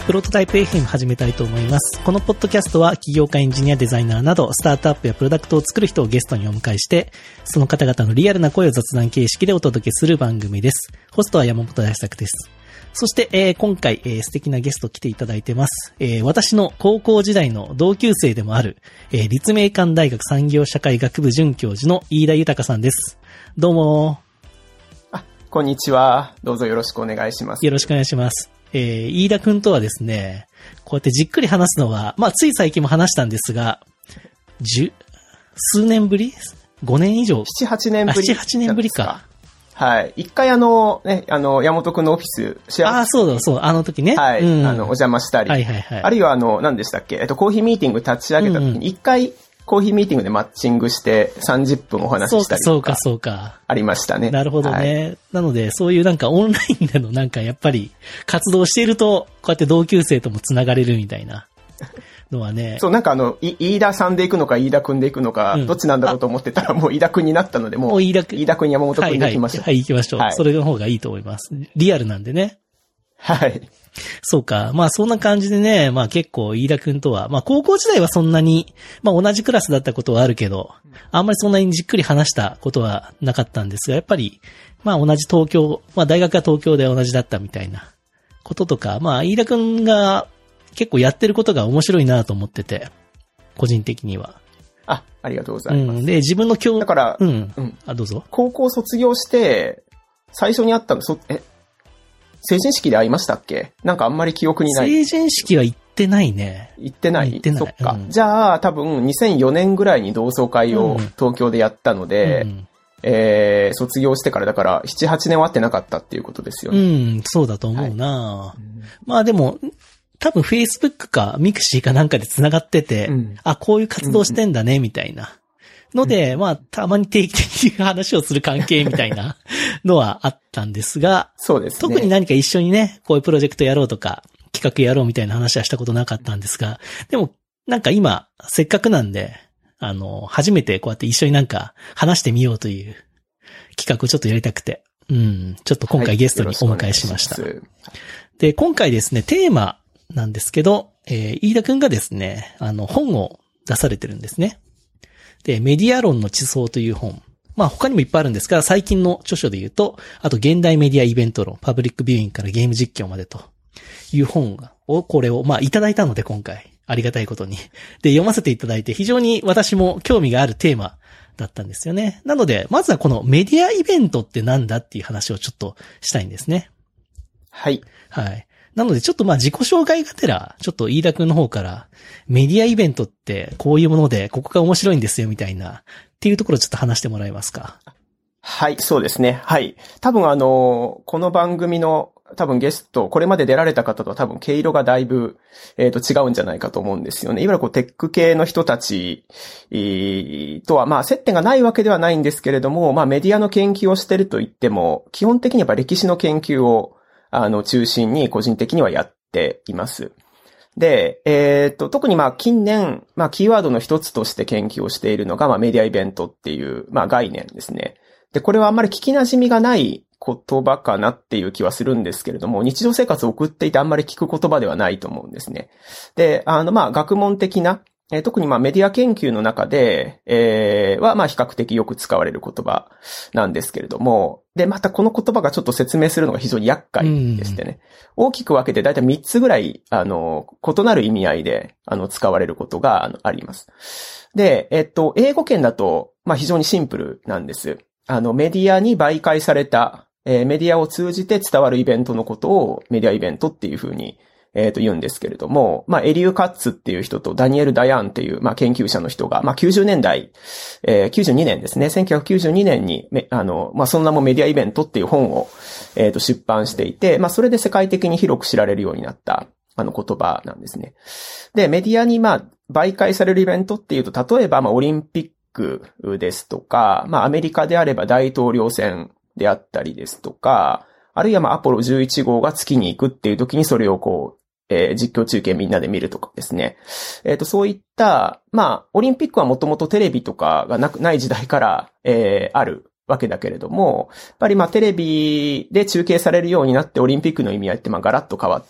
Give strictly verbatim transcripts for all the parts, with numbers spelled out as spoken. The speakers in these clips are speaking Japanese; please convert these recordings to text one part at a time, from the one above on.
プロトタイプ エフエム 始めたいと思います。このポッドキャストは起業家、エンジニア、デザイナーなどスタートアップやプロダクトを作る人をゲストにお迎えして、その方々のリアルな声を雑談形式でお届けする番組です。ホストは山本大作です。そして、えー、今回、えー、素敵なゲスト来ていただいてます。えー、私の高校時代の同級生でもある、えー、立命館大学産業社会学部准教授の飯田豊さんです。どうも。 あ、こんにちは。どうぞよろしくお願いします。 よろしくお願いします。えー、飯田くんとはですね、こうやってじっくり話すのは、まあ、つい最近も話したんですが、十、数年ぶり ?ご 年以上。 なな、はちねんぶり。 なな、はちねんぶりか。 はい。一回あの、ね、あの、山本くんのオフィス、シェア。 ああ、そうだ、そう、あの時ね。 はい。うん、あの、お邪魔したり。 はいはいはい。 あるいはあの、何でしたっけ、えっと、コーヒーミーティング立ち上げた時に、一回、コーヒーミーティングでマッチングしてさんじゅっぷんお話ししたりとか。 そうか、そうか、そうか。 ありましたね。 なるほどね。はい、なので、そういうなんかオンラインでのなんかやっぱり活動していると、こうやって同級生ともつながれるみたいなのはね。 そう、なんかあの、い飯田さんで行くのか、飯田くんで行くのか、うん、どっちなんだろうと思ってたら、もう飯田くんになったので、もう、飯田くん、飯田くん山本くんで行きましょう。 はい、はい、はい、行きましょう、はい。それの方がいいと思います。リアルなんでね。 はい。 そうか。まあそんな感じでね、まあ結構飯田くんとは、まあ高校時代はそんなに、まあ同じクラスだったことはあるけど、あんまりそんなにじっくり話したことはなかったんですが、やっぱり、まあ同じ東京、まあ大学は東京で同じだったみたいなこととか、まあ飯田くんが結構やってることが面白いなと思ってて、個人的には。 あ、ありがとうございます。 うん、で、自分の今日、 だから、 うん、うん。あ、どうぞ。 高校卒業して、最初に会ったの、そ、え、成人式で会いましたっけ？なんかあんまり記憶にない。 成人式は行ってないね。 行ってない？ 行ってない。 そっか。 うん、 じゃあ、多分にせんよねんぐらいに同窓会を東京でやったので、うん、えー、卒業してからだからなな、はちねんは会ってなかったっていうことですよね。 うん、そうだと思うな、はい、まあでも、多分 Facebook か Mixi かなんかで繋がってて、うん、あ、こういう活動してんだね、みたいな。ので、うん、まあ、たまに定期的に話をする関係みたいなのはあったんですが、 そうですね。 特に何か一緒にね、こういうプロジェクトやろうとか、企画やろうみたいな話はしたことなかったんですが、でも、なんか今、せっかくなんで、あの、初めてこうやって一緒になんか話してみようという企画をちょっとやりたくて、うん、ちょっと今回ゲストにお迎えしました。はい、で、今回ですね、テーマなんですけど、えー、飯田くんがですね、あの、本を出されてるんですね。で、メディア論の地層という本。まあ他にもいっぱいあるんですが、最近の著書で言うと、あと現代メディアイベント論、パブリックビューイングからゲーム実況までという本を、これをまあいただいたので今回、ありがたいことに。で、読ませていただいて非常に私も興味があるテーマだったんですよね。なので、まずはこのメディアイベントってなんだっていう話をちょっとしたいんですね。 はい。 はい。なのでちょっとまあ自己紹介がてら、ちょっと飯田くんの方からメディアイベントってこういうものでここが面白いんですよみたいなっていうところをちょっと話してもらえますか。 はい、そうですね。はい。多分あの、この番組の多分ゲスト、これまで出られた方とは多分毛色がだいぶ、えっと、違うんじゃないかと思うんですよね。いわゆるこうテック系の人たち、とはまあ接点がないわけではないんですけれども、まあメディアの研究をしてると言っても、基本的にやっぱ歴史の研究をあの、中心に個人的にはやっています。で、えっと、特にまあ近年、まあキーワードの一つとして研究をしているのが、まあメディアイベントっていう、まあ概念ですね。で、これはあんまり聞き馴染みがない言葉かなっていう気はするんですけれども、日常生活を送っていてあんまり聞く言葉ではないと思うんですね。で、あの、まあ学問的な、えー、特にまあメディア研究の中で、えー、はまあ比較的よく使われる言葉なんですけれども、で、またこの言葉がちょっと説明するのが非常に厄介でしてね。大きく分けてだいたいみっつぐらい、あの、異なる意味合いで、あの、使われることがあのあります。で、えっと、英語圏だと、まあ非常にシンプルなんです。あの、メディアに媒介された、えー、メディアを通じて伝わるイベントのことをメディアイベントっていうふうにえっと、言うんですけれども、まあ、エリュー・カッツっていう人とダニエル・ダヤンっていう、まあ、研究者の人が、まあ、きゅうじゅうねんだい、えー、きゅうじゅうにねんですね。せんきゅうひゃくきゅうじゅうにねんに、あの、まあ、その名もメディアイベントっていう本を、えっと、出版していて、まあ、それで世界的に広く知られるようになった、あの、言葉なんですね。で、メディアに、まあ、媒介されるイベントっていうと、例えば、まあ、オリンピックですとか、まあ、アメリカであれば大統領選であったりですとか、あるいは、まあ、アポロじゅういち号が月に行くっていう時にそれをこう、えー、実況中継みんなで見るとかですね。えっと、そういった、まあ、オリンピックはもともとテレビとかがなく、ない時代から、えー、あるわけだけれども、やっぱりまあ、テレビで中継されるようになってオリンピックの意味合いってまあ、ガラッと変わった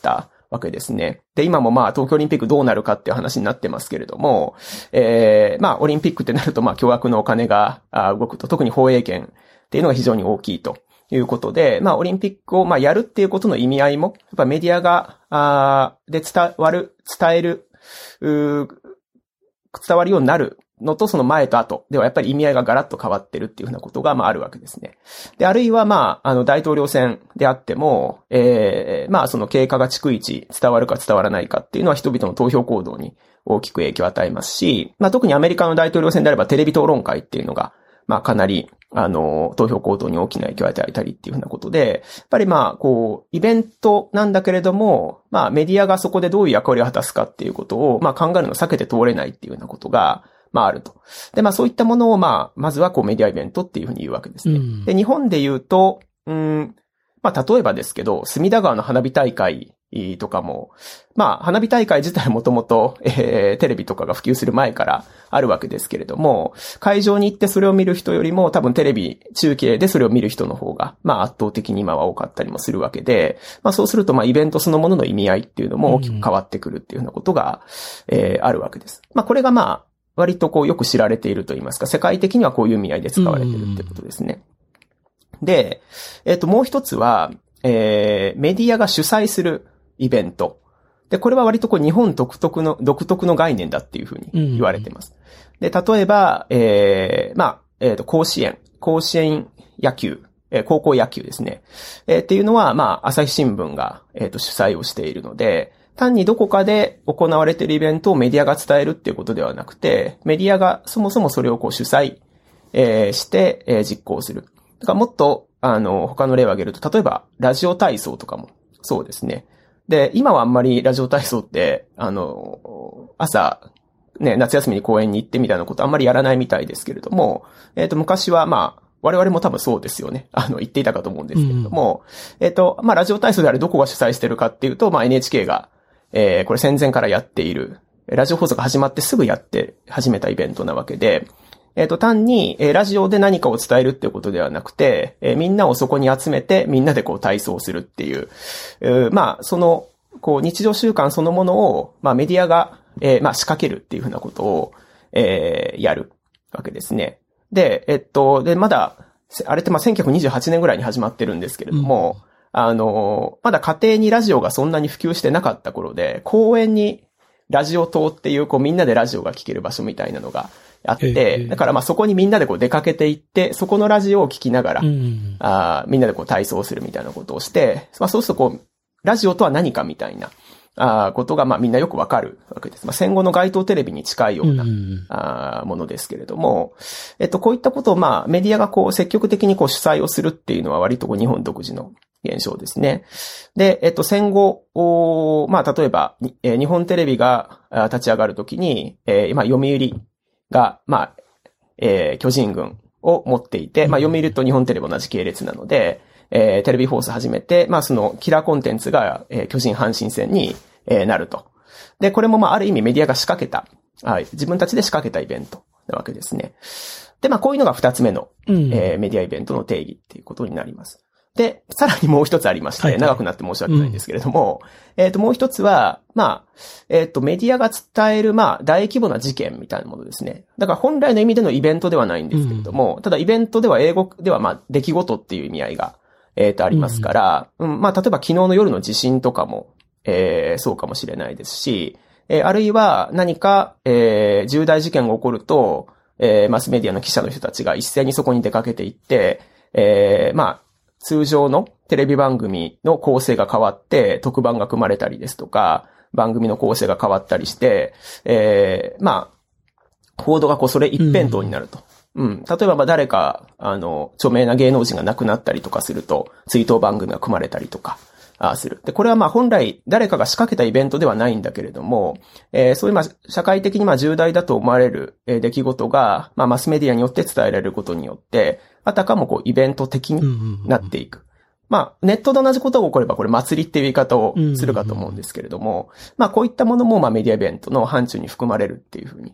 わけですね。で、今もまあ東京オリンピックどうなるかっていう話になってますけれども、えー、まあオリンピックってなるとまあ巨額のお金が動くと、特に放映権っていうのが非常に大きいということで、まあオリンピックをまあやるっていうことの意味合いも、やっぱメディアが、あで伝わる、伝える、う伝わるようになるのとその前と後ではやっぱり意味合いがガラッと変わってるっていうふうなことがまああるわけですね。で、あるいはまあ、あの大統領選であっても、えー、まあその経過が逐一伝わるか伝わらないかっていうのは人々の投票行動に大きく影響を与えますし、まあ特にアメリカの大統領選であればテレビ討論会っていうのが、まあかなり、あの、投票行動に大きな影響を与えたりっていうふうなことで、やっぱりまあ、こう、イベントなんだけれども、まあメディアがそこでどういう役割を果たすかっていうことを、まあ考えるのを避けて通れないっていうようなことが、まああると。で、まあそういったものをまあ、まずはこうメディアイベントっていうふうに言うわけですね。うん、で、日本で言うと、うん、まあ例えばですけど、隅田川の花火大会とかも、まあ花火大会自体もともと、えー、テレビとかが普及する前からあるわけですけれども、会場に行ってそれを見る人よりも多分テレビ中継でそれを見る人の方が、まあ圧倒的に今は多かったりもするわけで、まあそうするとまあイベントそのものの意味合いっていうのも大きく変わってくるっていうようなことが、うん、えー、あるわけです。まあこれがまあ、割とこうよく知られていると言いますか、世界的にはこういう意味合いで使われているってことですね。うん、で、えっと、もう一つは、えー、メディアが主催するイベント。で、これは割とこう日本独特の、独特の概念だっていうふうに言われています。うん、で、例えば、えー、まあ、えっと、甲子園、甲子園野球、えー、高校野球ですね。えー、っていうのは、まあ、朝日新聞が、えっと、主催をしているので、単にどこかで行われているイベントをメディアが伝えるっていうことではなくて、メディアがそもそもそれをこう主催、えー、して、えー、実行する。だからもっと、あの、他の例を挙げると、例えば、ラジオ体操とかもそうですね。で、今はあんまりラジオ体操って、あの、朝、ね、夏休みに公園に行ってみたいなことあんまりやらないみたいですけれども、えっと、昔はまあ、我々も多分そうですよね。あの、言っていたかと思うんですけれども、うん、えっと、まあ、ラジオ体操であれどこが主催してるかっていうと、まあ、エヌエイチケー が、えー、これ戦前からやっている、ラジオ放送が始まってすぐやって始めたイベントなわけで、えっと、単に、えー、ラジオで何かを伝えるっていうことではなくて、えー、みんなをそこに集めて、みんなでこう体操するっていう、えー、まあ、その、こう、日常習慣そのものを、まあ、メディアが、えー、まあ、仕掛けるっていうふうなことを、えー、やるわけですね。で、えっと、で、まだ、あれってまあ、せんきゅうひゃくにじゅうはちねんぐらいに始まってるんですけれども、うん、あの、まだ家庭にラジオがそんなに普及してなかった頃で、公園にラジオ塔っていう、こうみんなでラジオが聴ける場所みたいなのがあって、だからまあそこにみんなでこう出かけていって、そこのラジオを聴きながら、うん、あみんなでこう体操するみたいなことをして、まあそうするとこう、ラジオとは何かみたいな、あことがまあみんなよくわかるわけです。まあ戦後の街頭テレビに近いような、うん、あものですけれども、えっとこういったことをまあメディアがこう積極的にこう主催をするっていうのは割とこう日本独自の現象ですね。で、えっと戦後、まあ例えば、えー、日本テレビが立ち上がるときに、えー、今読売がまあ、えー、巨人軍を持っていて、まあ読売と日本テレビ同じ系列なので、えー、テレビ放送始めて、まあそのキラーコンテンツが、えー、巨人阪神戦に、えー、なると。で、これもまあある意味メディアが仕掛けた、はい、自分たちで仕掛けたイベントなわけですね。で、まあこういうのが二つ目の、うん、えー、メディアイベントの定義っていうことになります。で、さらにもう一つありまして、はいはい、長くなって申し訳ないんですけれども、うん、えっともう一つは、まあ、えっとメディアが伝えるまあ大規模な事件みたいなものですね。だから本来の意味でのイベントではないんですけれども、うん、ただイベントでは英語ではまあ出来事っていう意味合いがえっと、ありますから、うん、うん、まあ、例えば昨日の夜の地震とかも、えー、そうかもしれないですし、えー、あるいは何か、えー、重大事件が起こると、えー、マスメディアの記者の人たちが一斉にそこに出かけていって、えー、まあ、通常のテレビ番組の構成が変わって特番が組まれたりですとか、番組の構成が変わったりして、えー、まあ、報道がこうそれ一辺倒になると。うんうん。例えば、まあ、誰か、あの、著名な芸能人が亡くなったりとかすると、追悼番組が組まれたりとか、あする。で、これはまあ、本来、誰かが仕掛けたイベントではないんだけれども、えー、そういうまあ、社会的にまあ、重大だと思われる、えー、出来事が、まあ、マスメディアによって伝えられることによって、あたかもこう、イベント的になっていく。まあ、ネットで同じことが起これば、これ祭りっていう言い方をするかと思うんですけれども、まあ、こういったものもまあ、メディアイベントの範疇に含まれるっていうふうに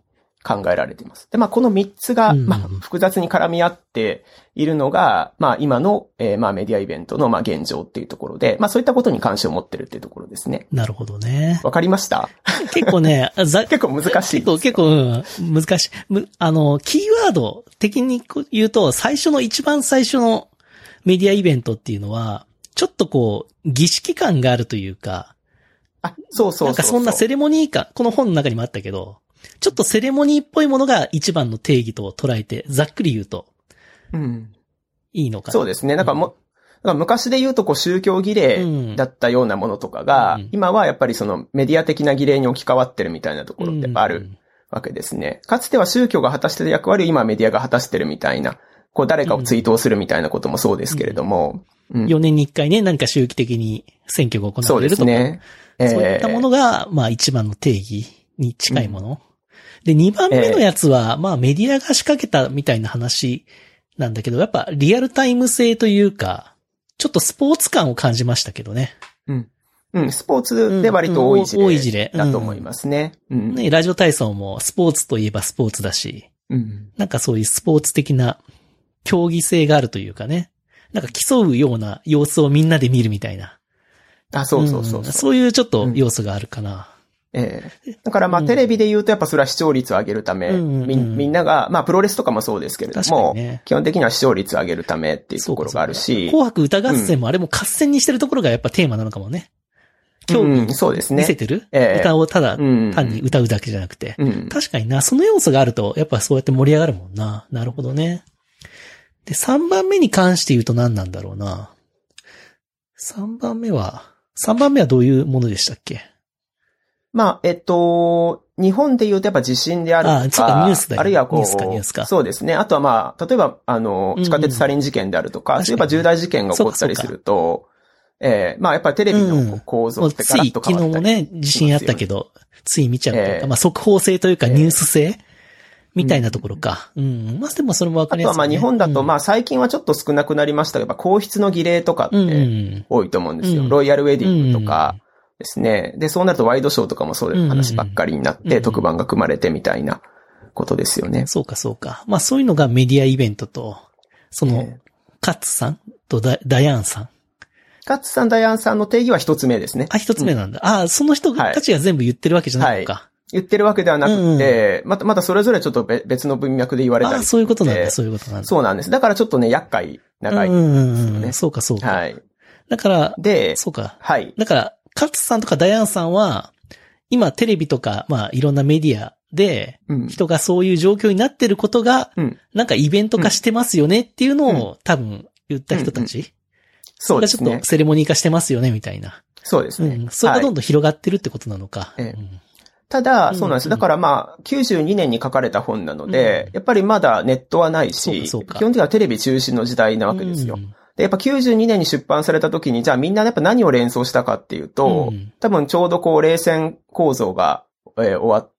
考えられています。で、まあ、このみっつが、 うんまあ、複雑に絡み合っているのが、まあ、今の、えー、まあ、メディアイベントの、まあ、現状っていうところで、まあ、そういったことに関心を持ってるっていうところですね。 なるほどね。 わかりました？ 結構ね、ざ結構難しい。 結構、結構、うん、難しい。む、あの、キーワード的に言うと、最初の一番最初のメディアイベントっていうのは、ちょっとこう、儀式感があるというか、 あ、そうそうそうそう。 なんかそんなセレモニー感、この本の中にもあったけど、ちょっとセレモニーっぽいものが一番の定義と捉えて、ざっくり言うと、 うん。 いいのかな。 そうですね。なんかも、うんなんか昔で言うとこう宗教儀礼だったようなものとかが、うん、今はやっぱりそのメディア的な儀礼に置き換わってるみたいなところってあるわけですね。かつては宗教が果たしてる役割を今メディアが果たしてるみたいな、こう誰かを追悼するみたいなこともそうですけれども。 うんうん、よねんにいっかいね、何か周期的に選挙が行われるとか。そうですね。えー、そういったものが、まあ一番の定義に近いもの。うん、で、にばんめのやつは、まあメディアが仕掛けたみたいな話なんだけど、やっぱリアルタイム性というか、ちょっとスポーツ感を感じましたけどね。 うん。うん、スポーツで割と多い事例、うん、多い事例だと思いますね。うん。 ね、ラジオ体操もスポーツといえばスポーツだし、うん。なんかそういうスポーツ的な競技性があるというかね。なんか競うような様子をみんなで見るみたいな。 あ、そうそうそうそう、 うん。そういうちょっと要素があるかな。うんええ。だからまあテレビで言うとやっぱそれは視聴率を上げるため、うん、み, みんなが、まあプロレスとかもそうですけれども、ね、基本的には視聴率を上げるためっていうところがあるし。 紅白歌合戦もあれも合戦にしてるところがやっぱテーマなのかもね。 競技そうですね。 見せてる、ええ、歌をただ単に歌うだけじゃなくて、うん。確かにな、その要素があるとやっぱそうやって盛り上がるもんな。なるほどね。で、さんばんめに関して言うと何なんだろうな。さんばんめは、さんばんめはどういうものでしたっけ？ まあ、えっと、日本で言うとやっぱ地震であるとか、 ああ、そうか、ニュースだよ。 あるいはこう、 ニュースか、ニュースか。 そうですね。あとはまあ、例えば、あの、地下鉄サリン事件であるとか、うんうん、そういえば重大事件が起こったりすると、ええー、まあやっぱりテレビの構造ってガラッと変わったり、 うん、つい昨日もね、地震あったけど、つい見ちゃうというか、えー、まあ速報性というかニュース性、えー、みたいなところか。うん。うん、まあでもそれもわかりやすい、ね。 あとはまあ日本だと、まあ最近はちょっと少なくなりましたけど、皇室の儀礼とかって多いと思うんですよ。うん、ロイヤルウェディングとか、ですね。で、そうなるとワイドショーとかもそういう話ばっかりになって、特番が組まれてみたいなことですよね。 そうか、そうか。まあそういうのがメディアイベントと、その、えー、カッツさんとダ、ダヤンさん。 カッツさん、ダヤンさんの定義は一つ目ですね。 あ、一つ目なんだ。うん、ああ、その人たちが全部言ってるわけじゃないのか。はいはい言ってるわけではなくて、うん、また、またそれぞれちょっと別の文脈で言われたりして。 ああ、そういうことなんだ、そういうことなんだ。 そうなんです。だからちょっとね、厄介、長いですよね。うんうんうん。 そうか、そうか。 はい。 だから、 で、 そうか。 はい。 だから、カツさんとかダヤンさんは、今テレビとか、まあいろんなメディアで、人がそういう状況になってることが、うん、なんかイベント化してますよねっていうのを、うん、多分言った人たち。うんうん、そうですね。それがちょっとセレモニー化してますよね、みたいな。 そうですね。 うん。それがどんどん広がってるってことなのか。 はいうん、ただ、そうなんです。だからまあ、きゅうじゅうにねんに書かれた本なので、うん、やっぱりまだネットはないし、そうかそうか基本的にはテレビ中心の時代なわけですよ。うんで、やっぱきゅうじゅうにねんに出版された時に、じゃあみんなやっぱ何を連想したかっていうと、うん、多分ちょうどこう冷戦構造が、えー、終わって、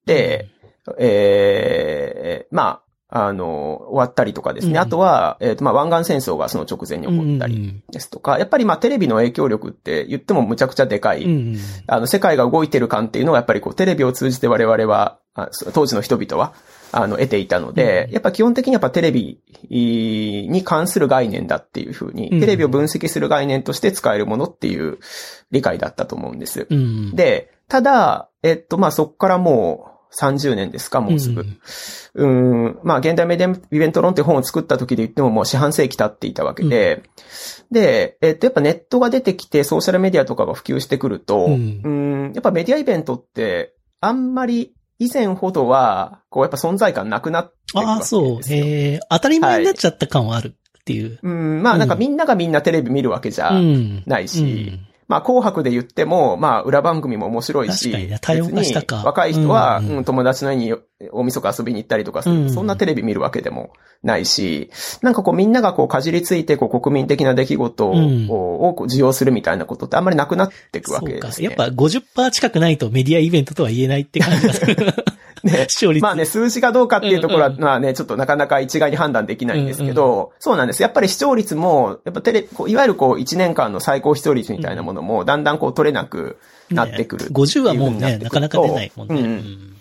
うん、えー、まあ、あの、終わったりとかですね。うん、あとは、えっと、まあ、湾岸戦争がその直前に起こったりですとか、うん、やっぱりまあテレビの影響力って言ってもむちゃくちゃでかい、うん、あの、世界が動いてる感っていうのはやっぱりこうテレビを通じて我々は、当時の人々は、あの、得ていたので、やっぱ基本的にやっぱテレビに関する概念だっていうふうに、テレビを分析する概念として使えるものっていう理解だったと思うんです。うん、で、ただ、えっと、まあ、そっからもうさんじゅうねんですか、もうすぐ。うん、ん、まあ、現代メディアイベント論って本を作った時で言ってももう四半世紀経っていたわけで、うん、で、えっと、やっぱネットが出てきてソーシャルメディアとかが普及してくると、うん、うんやっぱメディアイベントってあんまり以前ほどは、こうやっぱ存在感なくなってくるわけですよ。ああ、そう。 へえ、当たり前になっちゃった感はあるっていう。はい、 うん、まあなんかみんながみんなテレビ見るわけじゃないし、うんうんまあ紅白で言っても、まあ裏番組も面白いし、 確かにね、多様化したか。 若い人は、うんうん、友達の家に大晦日遊びに行ったりとかする、うん、そんなテレビ見るわけでもないし、なんかこうみんながこうかじりついてこう国民的な出来事を、うん、を受容するみたいなことってあんまりなくなっていくわけですね。 そうか。やっぱ ごじゅっパーセント 近くないとメディアイベントとは言えないって感じがする。 ね、まあね、数字がどうかっていうところは、まあね、ちょっとなかなか一概に判断できないんですけど、うんうん、そうなんです。やっぱり視聴率も、やっぱテレ、こういわゆるこういちねんかんの最高視聴率みたいなものも、だんだんこう取れなくなってくる、 ね。ごじゅうはもうね、なかなか出ないもんね。うん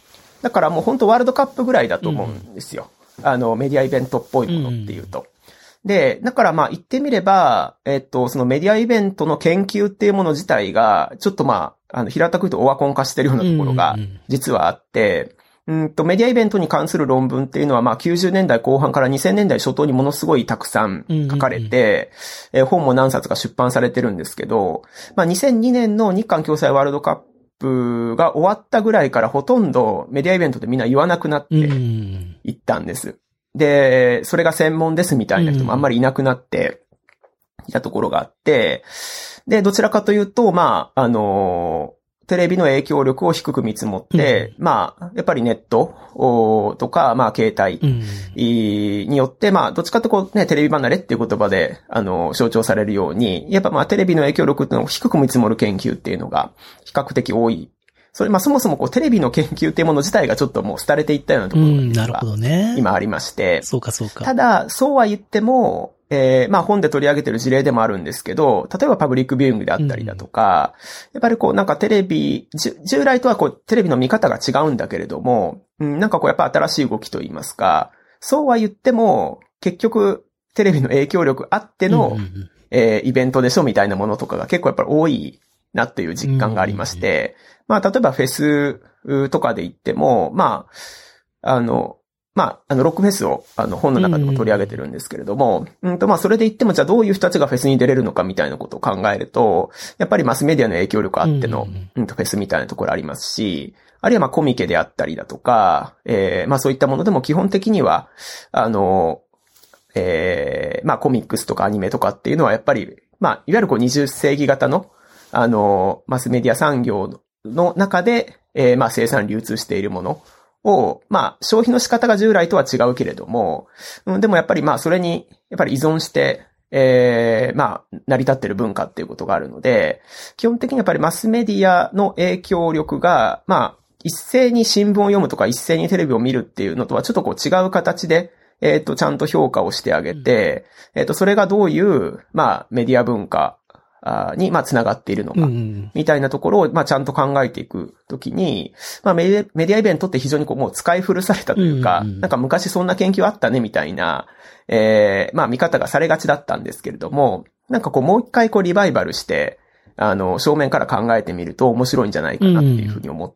だからもう本当ワールドカップぐらいだと思うんですよ。うん、あの、メディアイベントっぽいものっていうと。うんで、だからまあ言ってみれば、えっと、そのメディアイベントの研究っていうもの自体が、ちょっとまあ、あの、平たく言うとオワコン化してるようなところが、実はあって、うんと、メディアイベントに関する論文っていうのはまあきゅうじゅうねんだいこう半からにせんねんだい初頭にものすごいたくさん書かれて、えー、本も何冊か出版されてるんですけど、まあにせんにねんの日韓共催ワールドカップが終わったぐらいからほとんどメディアイベントでみんな言わなくなっていったんです。で、それが専門ですみたいな人もあんまりいなくなっていたところがあって、で、どちらかというと、まあ、あの、テレビの影響力を低く見積もって、うん、まあ、やっぱりネットとか、まあ、携帯によって、まあ、どっちかとこうね、テレビ離れっていう言葉で、あの、象徴されるように、やっぱまあ、テレビの影響力っていうのを低く見積もる研究っていうのが比較的多い。それ、まあ、そもそもこう、テレビの研究っていうもの自体がちょっともう廃れていったようなところが、うん、なるほどね。今ありまして。 そうか、そうか。 ただ、そうは言っても、えー、まあ、本で取り上げてる事例でもあるんですけど、例えばパブリックビューイングであったりだとか、うん、やっぱりこう、なんかテレビ、従来とはこう、テレビの見方が違うんだけれども、うん、なんかこう、やっぱ新しい動きといいますか、そうは言っても、結局、テレビの影響力あっての、うんうんうん、えー、イベントでしょみたいなものとかが結構やっぱり多いなっていう実感がありまして、まあ、例えばフェスとかで言っても、まあ、あの、まあ、あの、ロックフェスを、あの、本の中でも取り上げてるんですけれども、うん、うんと、まあ、それで言っても、じゃあどういう人たちがフェスに出れるのかみたいなことを考えると、やっぱりマスメディアの影響力あっての、うん、うん、フェスみたいなところありますし、あるいはまあ、コミケであったりだとか、えー、まあ、そういったものでも基本的には、あの、えー、まあ、コミックスとかアニメとかっていうのはやっぱり、まあ、いわゆるこう、にじゅっせいき型の、あの、マスメディア産業の中で、えー、まあ、生産流通しているもの、を、まあ、消費の仕方が従来とは違うけれども、うん、でもやっぱりまあ、それに、やっぱり依存して、ええー、まあ、成り立ってる文化っていうことがあるので、基本的にやっぱりマスメディアの影響力が、まあ、一斉に新聞を読むとか一斉にテレビを見るっていうのとはちょっとこう違う形で、えっと、ちゃんと評価をしてあげて、うん、えっと、それがどういう、まあ、メディア文化、に、まあ、つながっているのか、みたいなところを、まあ、ちゃんと考えていくときに、まあメディア、メディアイベントって非常にこう、もう使い古されたというか、うんうん、なんか昔そんな研究あったね、みたいな、えー、まあ、見方がされがちだったんですけれども、なんかこう、もう一回こう、リバイバルして、あの、正面から考えてみると面白いんじゃないかなっていうふうに思って、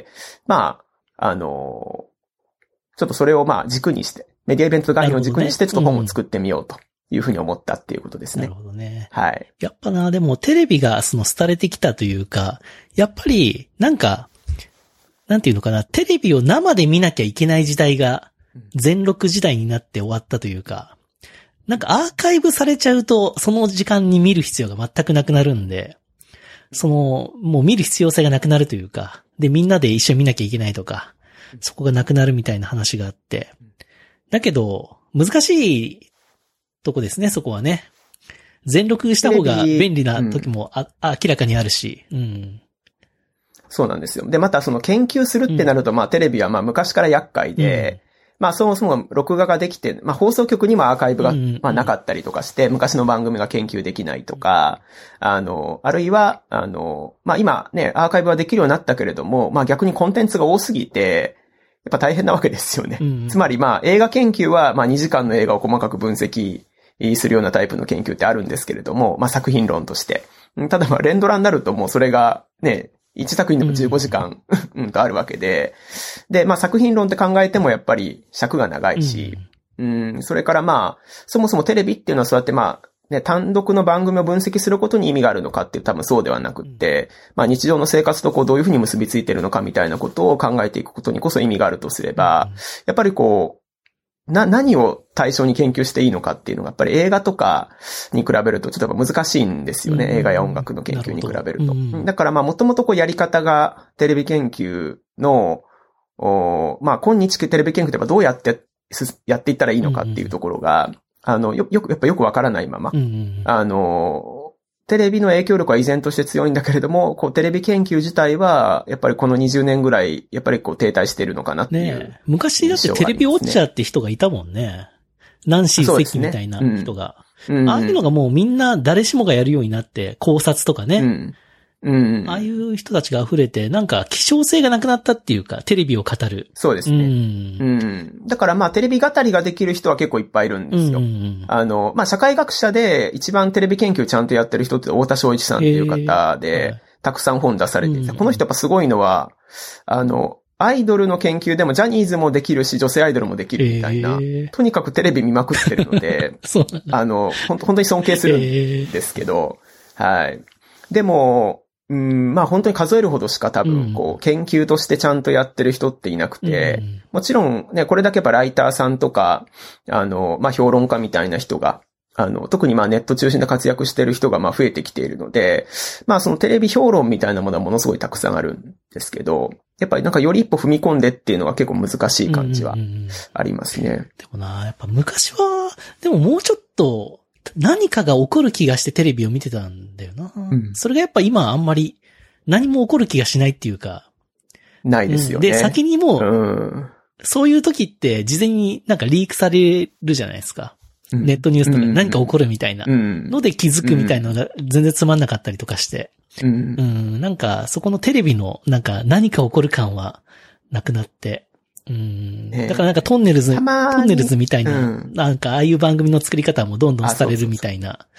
うん、まあ、あの、ちょっとそれをまあ、軸にして、メディアイベント概念を軸にして、ちょっと本を作ってみようと。いうふうに思ったっていうことですね。 なるほどね。 はい。 やっぱな、でもテレビがその廃れてきたというか、やっぱりなんか、なんていうのかな、テレビを生で見なきゃいけない時代が全録時代になって終わったというか、なんかアーカイブされちゃうとその時間に見る必要が全くなくなるんで、その、もう見る必要性がなくなるというか、でみんなで一緒に見なきゃいけないとか、そこがなくなるみたいな話があって、だけど、難しいとこですね、そこはね。全録した方が便利な時もあ、うん、明らかにあるし、うん。 そうなんですよ。で、またその研究するってなると、うん、まあテレビはまあ昔から厄介で、うん、まあそもそも録画ができて、まあ放送局にもアーカイブが、まあなかったりとかして、うん、昔の番組が研究できないとか、あの、あるいは、あの、まあ今ね、アーカイブはできるようになったけれども、まあ逆にコンテンツが多すぎて、やっぱ大変なわけですよね。うん、つまりまあ映画研究は、まあにじかんの映画を細かく分析、するようなタイプの研究ってあるんですけれども、まあ作品論として。ただまあ連ドラになるともうそれがね、一作品でもじゅうごじかん、うん、うんとあるわけで、で、まあ作品論って考えてもやっぱり尺が長いし、うん、うん、それからまあ、そもそもテレビっていうのはそうやってまあ、ね、単独の番組を分析することに意味があるのかっていう多分そうではなくって、まあ日常の生活とこうどういうふうに結びついているのかみたいなことを考えていくことにこそ意味があるとすれば、やっぱりこう、な、何を対象に研究していいのかっていうのがやっぱり映画とかに比べるとちょっと難しいんですよね。うん、映画や音楽の研究に比べると。うん、だからまあもともとこうやり方がテレビ研究の、まあ今日テレビ研究ってどうやってやっていったらいいのかっていうところが、うん、あの、よ、よく、やっぱよくわからないまま、うん、あの、テレビの影響力は依然として強いんだけれども、こうテレビ研究自体は、やっぱりこのにじゅうねんぐらい、やっぱりこう停滞しているのかなっていう、ね。 昔だってテレビウォッチャーって人がいたもんね。ナンシー関みたいな人が。ねうん、ああいうのがもうみんな誰しもがやるようになって、考察とかね。うん、 うん。 ああいう人たちが溢れて、なんか希少性がなくなったっていうか、テレビを語る。 そうですね。 うん。 うん。だからまあテレビ語りができる人は結構いっぱいいるんですよ。 うん、 あの、まあ社会学者で一番テレビ研究ちゃんとやってる人って太田昭一さんっていう方で、たくさん本出されていて、うん、この人やっぱすごいのは、あの、アイドルの研究でもジャニーズもできるし、女性アイドルもできるみたいな。とにかくテレビ見まくってるので、 そうあの、ほん本当に尊敬するんですけど、はい。でも、うん、まあ本当に数えるほどしか多分、こう、研究としてちゃんとやってる人っていなくて、うん、もちろんね、これだけやっぱライターさんとか、あの、まあ評論家みたいな人が、あの、特にまあネット中心で活躍してる人がまあ増えてきているので、まあそのテレビ評論みたいなものはものすごいたくさんあるんですけど、やっぱりなんかより一歩踏み込んでっていうのは結構難しい感じはありますね。うんうんうん、 でもな、やっぱ昔は、でももうちょっと、何かが起こる気がしてテレビを見てたんだよな。うん、それがやっぱ今あんまり何も起こる気がしないっていうか。 ないですよね。 うん、で、先にもう、 うん、 そういう時って事前になんかリークされるじゃないですか。うん、ネットニュースとか何か起こるみたいなので気づくみたいなのが全然つまんなかったりとかして。うんうん、なんかそこのテレビのなんか何か起こる感はなくなって。うん、だからなんかトンネルズ、トンネルズみたいな、うん、なんかああいう番組の作り方もどんどんされるみたいな。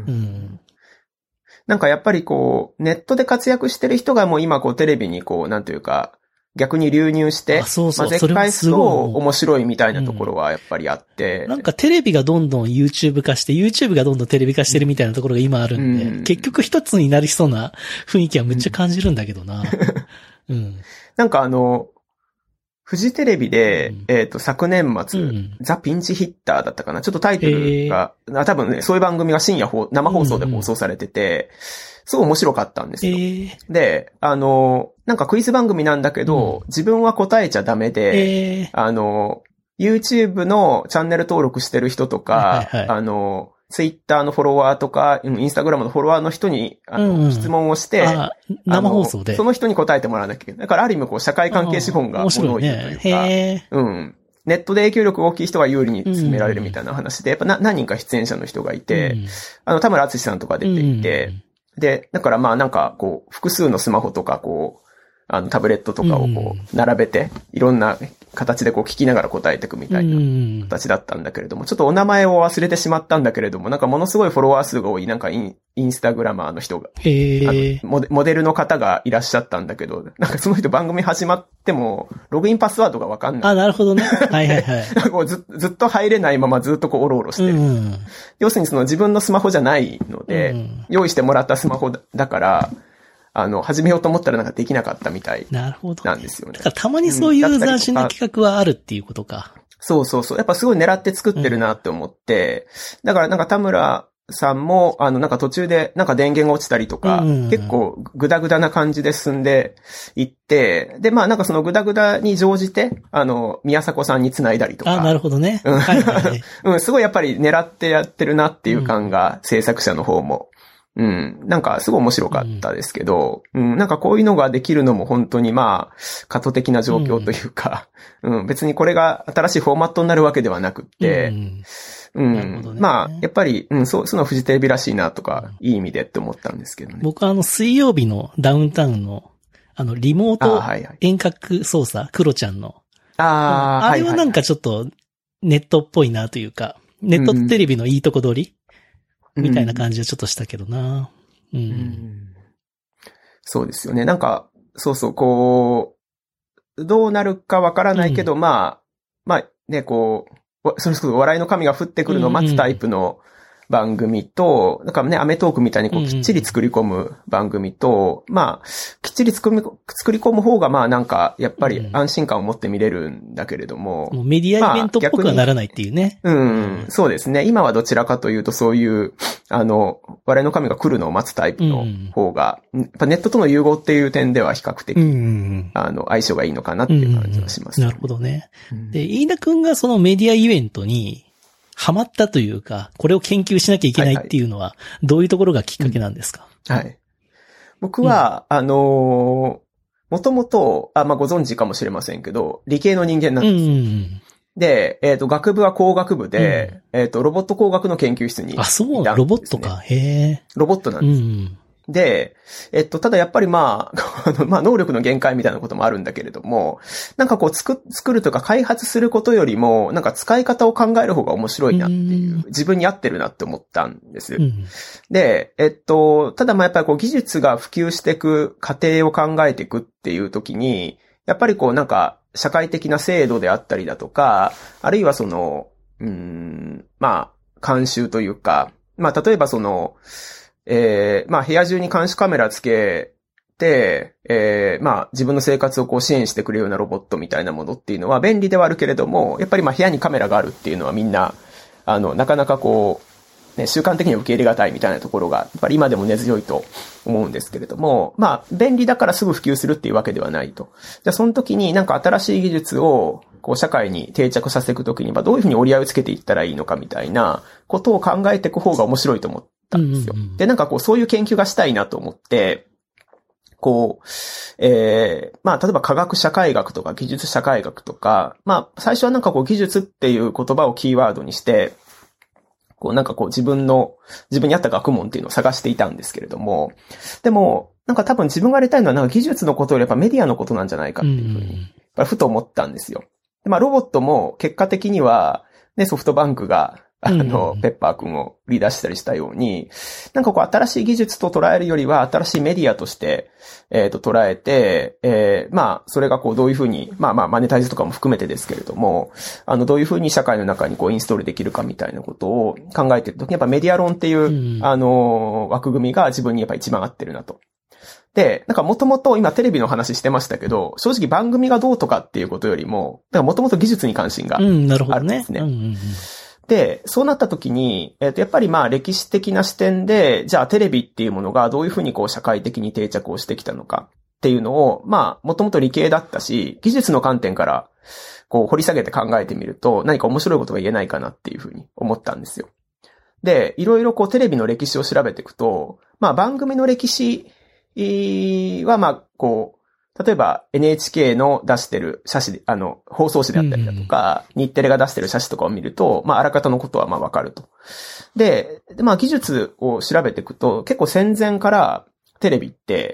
なんかやっぱりこう、ネットで活躍してる人がもう今こうテレビにこう、なんというか、逆に流入して、 そうそうまあ、絶対すと面白いみたいなところはやっぱりあって、 うん。なんかテレビがどんどん YouTube 化して、YouTube がどんどんテレビ化してるみたいなところが今あるんで、うん、結局一つになりそうな雰囲気はめっちゃ感じるんだけどな。うん、 なんかあの、フジテレビで、うん、えっと、昨年末、うん、ザ・ピンチヒッターだったかな。ちょっとタイトルが、えー、多分ね、そういう番組が深夜生放送で放送されてて、うん、すごい面白かったんですよ。えー、で、あの、なんかクイズ番組なんだけど、うん、自分は答えちゃダメで、えー、あの、YouTube のチャンネル登録してる人とか、はいはいはい、あの、ツイッターのフォロワーとか、インスタグラムのフォロワーの人に、あの、うんうん、質問をして、 生放送で。 その人に答えてもらわなきゃいけない。だからある意味こう、社会関係資本が物を言うというか、ね、うん。ネットで影響力が大きい人が有利に進められるみたいな話で、やっぱな何人か出演者の人がいて、うん、あの、田村敦さんとか出ていて、うん、で、だからまあなんかこう、複数のスマホとかこう、あの、タブレットとかをこう、並べて、いろんな形でこう聞きながら答えていくみたいな形だったんだけれども、ちょっとお名前を忘れてしまったんだけれども、なんかものすごいフォロワー数が多い、なんかイン、インスタグラマーの人が、 へモデ、モデルの方がいらっしゃったんだけど、なんかその人番組始まっても、ログインパスワードがわかんない。 あ、なるほどね。はいはいはい。 なんかこうず、ずっと入れないままずっとこうおろおろしてる。うん、要するにその自分のスマホじゃないので、うん、用意してもらったスマホだから、あの、始めようと思ったらなんかできなかったみたいなんですよね。 なるほど。だからたまにそういう斬新な企画はあるっていうことか。 そうそうそう。やっぱすごい狙って作ってるなって思って、うん、だからなんか田村さんも、あの、なんか途中でなんか電源が落ちたりとか、うん、結構グダグダな感じで進んでいって、で、まあなんかそのグダグダに乗じて、あの、宮迫さんに繋いだりとか。 あ、なるほどね。 うん、 はいはいはい、 うん、すごいやっぱり狙ってやってるなっていう感が、制作者の方も。うん。なんか、すごい面白かったですけど、うん、うん。なんかこういうのができるのも本当にまあ、過渡的な状況というか、うん、うん、別にこれが新しいフォーマットになるわけではなくって、うん。うんね、まあ、やっぱり、うん、そう、そのフジテレビらしいなとか、いい意味でって思ったんですけどね。 僕はあの、水曜日のダウンタウンの、あの、リモート遠隔操作、クロちゃんの。 ああ、 あれはなんかちょっと、ネットっぽいなというか、ネットテレビのいいとこ取り、みたいな感じはちょっとしたけどな、うんうん。 そうですよね。なんか、そうそう、こう、どうなるかわからないけど、うん、まあ、まあね、こう、それこそ笑いの神が降ってくるのを待つタイプの番組と、なんかね、アメトークみたいにこうきっちり作り込む番組と、うん、まあ、きっちり作り、作り込む方がまあなんか、やっぱり安心感を持って見れるんだけれども。 もうメディアイベントっぽくはならないっていうね。 まあ、うん、うん、そうですね。今はどちらかというとそういう、あの、笑いの神が来るのを待つタイプの方が、うん、やっぱネットとの融合っていう点では比較的、うん、あの、相性がいいのかなっていう感じはします、 ねうんうん。なるほどね。で、飯田くんがそのメディアイベントに、ハマったというか、これを研究しなきゃいけないっていうのは、どういうところがきっかけなんですか？ はい、はい。僕は、うん、あのー、もともと、あ、まあ、ご存知かもしれませんけど、理系の人間なんです。うん、で、えっと、学部は工学部で、うん、えっと、ロボット工学の研究室にいたんですね。 あ、そう、ロボットか。へえ。 ロボットなんです。うんで、えっと、ただやっぱりまあ、あの、まあ、能力の限界みたいなこともあるんだけれども、なんかこう、作、作るとか開発することよりも、なんか使い方を考える方が面白いなっていう、自分に合ってるなって思ったんです。うん、で、えっと、ただまあやっぱりこう、技術が普及していく過程を考えていくっていう時に、やっぱりこう、なんか、社会的な制度であったりだとか、あるいはその、うーん、まあ、慣習というか、まあ、例えばその、えー、まあ部屋中に監視カメラつけて、えー、まあ自分の生活をこう支援してくれるようなロボットみたいなものっていうのは便利ではあるけれども、やっぱりまあ部屋にカメラがあるっていうのはみんな、あの、なかなかこう、ね、習慣的には受け入れがたいみたいなところが、やっぱり今でも根強いと思うんですけれども、まあ便利だからすぐ普及するっていうわけではないと。じゃあその時になんか新しい技術をこう社会に定着させていくときに、まあどういうふうに折り合いをつけていったらいいのかみたいなことを考えていく方が面白いと思って、んですよ。うんうんうん、で、なんかこう、そういう研究がしたいなと思って、こう、えー、まあ、例えば科学社会学とか技術社会学とか、まあ、最初はなんかこう、技術っていう言葉をキーワードにして、こう、なんかこう、自分の、自分に合った学問っていうのを探していたんですけれども、でも、なんか多分自分がやりたいのは、なんか技術のことよりやっぱメディアのことなんじゃないかっていうふうに、やっぱりふと思ったんですよ。でまあ、ロボットも結果的には、ね、ソフトバンクが、あの、うん、ペッパー君を売り出したりしたように、なんかこう新しい技術と捉えるよりは新しいメディアとして、えっと、捉えて、えー、まあ、それがこうどういうふうに、まあまあ、マネタイズとかも含めてですけれども、あの、どういうふうに社会の中にこうインストールできるかみたいなことを考えているときに、やっぱメディア論っていう、うん、あの、枠組みが自分にやっぱ一番合ってるなと。で、なんかもともと今テレビの話してましたけど、正直番組がどうとかっていうことよりも、だからもともと技術に関心があるんですね。うん、なるほどね。うんうんうん、で、そうなった時に、えっと、やっぱりまあ歴史的な視点で、じゃあテレビっていうものがどういうふうにこう社会的に定着をしてきたのかっていうのを、まあ、もともと理系だったし、技術の観点からこう掘り下げて考えてみると、何か面白いことが言えないかなっていうふうに思ったんですよ。で、いろいろこうテレビの歴史を調べていくと、まあ番組の歴史はまあ、こう、例えば エヌエイチケー の出してる写真、あの、放送紙であったりだとか、うん、日テレが出してる写真とかを見ると、まあ、あらかたのことはまあわかると。で、まあ、技術を調べていくと、結構戦前からテレビって、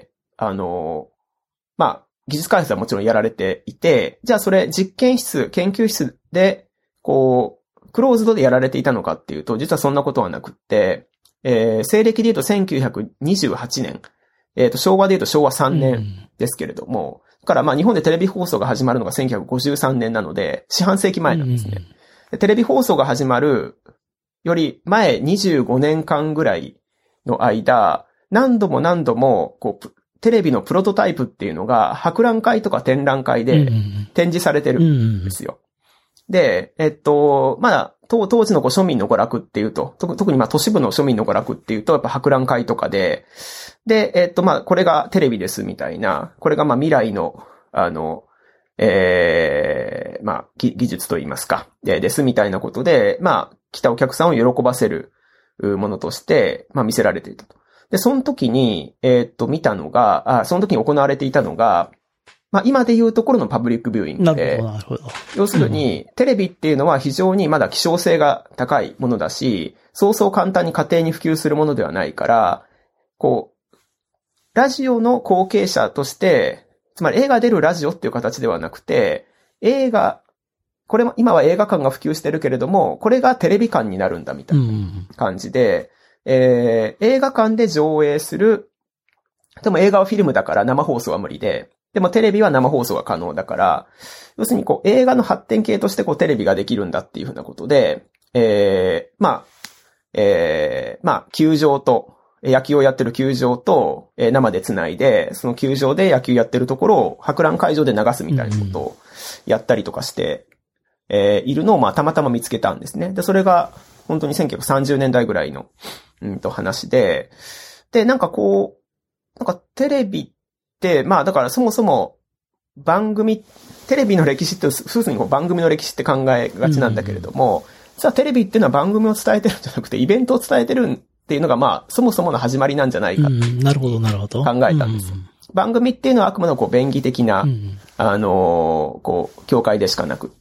あの、まあ、技術開発はもちろんやられていて、じゃあそれ実験室、研究室で、こう、クローズドでやられていたのかっていうと、実はそんなことはなくって、えー、西暦で言うとせんきゅうひゃくにじゅうはちねん、えっと、昭和で言うと昭和さんねんですけれども、だからまあ日本でテレビ放送が始まるのがせんきゅうひゃくごじゅうさんねんなので、四半世紀前なんですね。でテレビ放送が始まるより前にじゅうごねんかんぐらいの間、何度も何度も、こう、テレビのプロトタイプっていうのが、博覧会とか展覧会で展示されてるんですよ。で、えっと、まだ、当時のこう庶民の娯楽っていうと、特にまあ都市部の庶民の娯楽っていうと、やっぱ博覧会とかで、で、えっとまあこれがテレビですみたいな、これがまあ未来の、あの、えー、まあ技術といいますか、ですみたいなことで、まあ来たお客さんを喜ばせるものとして、まあ見せられていたと。で、その時に、えっと見たのが、あ、その時に行われていたのが、まあ今で言うところのパブリックビューイングで、なるほど、なるほど。要するに、テレビっていうのは非常にまだ希少性が高いものだし、そうそう簡単に家庭に普及するものではないから、こう、ラジオの後継者として、つまり映画出るラジオっていう形ではなくて、映画、これも今は映画館が普及してるけれども、これがテレビ館になるんだみたいな感じで、うんえー、映画館で上映する、でも映画はフィルムだから生放送は無理で、でもテレビは生放送が可能だから、要するにこう映画の発展系としてこうテレビができるんだっていうふうなことで、えー、まあ、えー、まあ、球場と、野球をやってる球場と、えー、生で繋いで、その球場で野球やってるところを博覧会場で流すみたいなことをやったりとかして、うん、えー、いるのをまあたまたま見つけたんですね。で、それが本当にせんきゅうひゃくさんじゅうねんだいぐらいの、うんと話で、で、なんかこう、なんかテレビで、まあだからそもそも番組、テレビの歴史って普通にこう番組の歴史って考えがちなんだけれども、うん、実はテレビっていうのは番組を伝えてるんじゃなくてイベントを伝えてるっていうのがまあそもそもの始まりなんじゃないかって、うん、なるほどなるほど考えたんですよ。うん、番組っていうのはあくまでもこう便宜的な、うん、あのー、こう境界でしかなくって、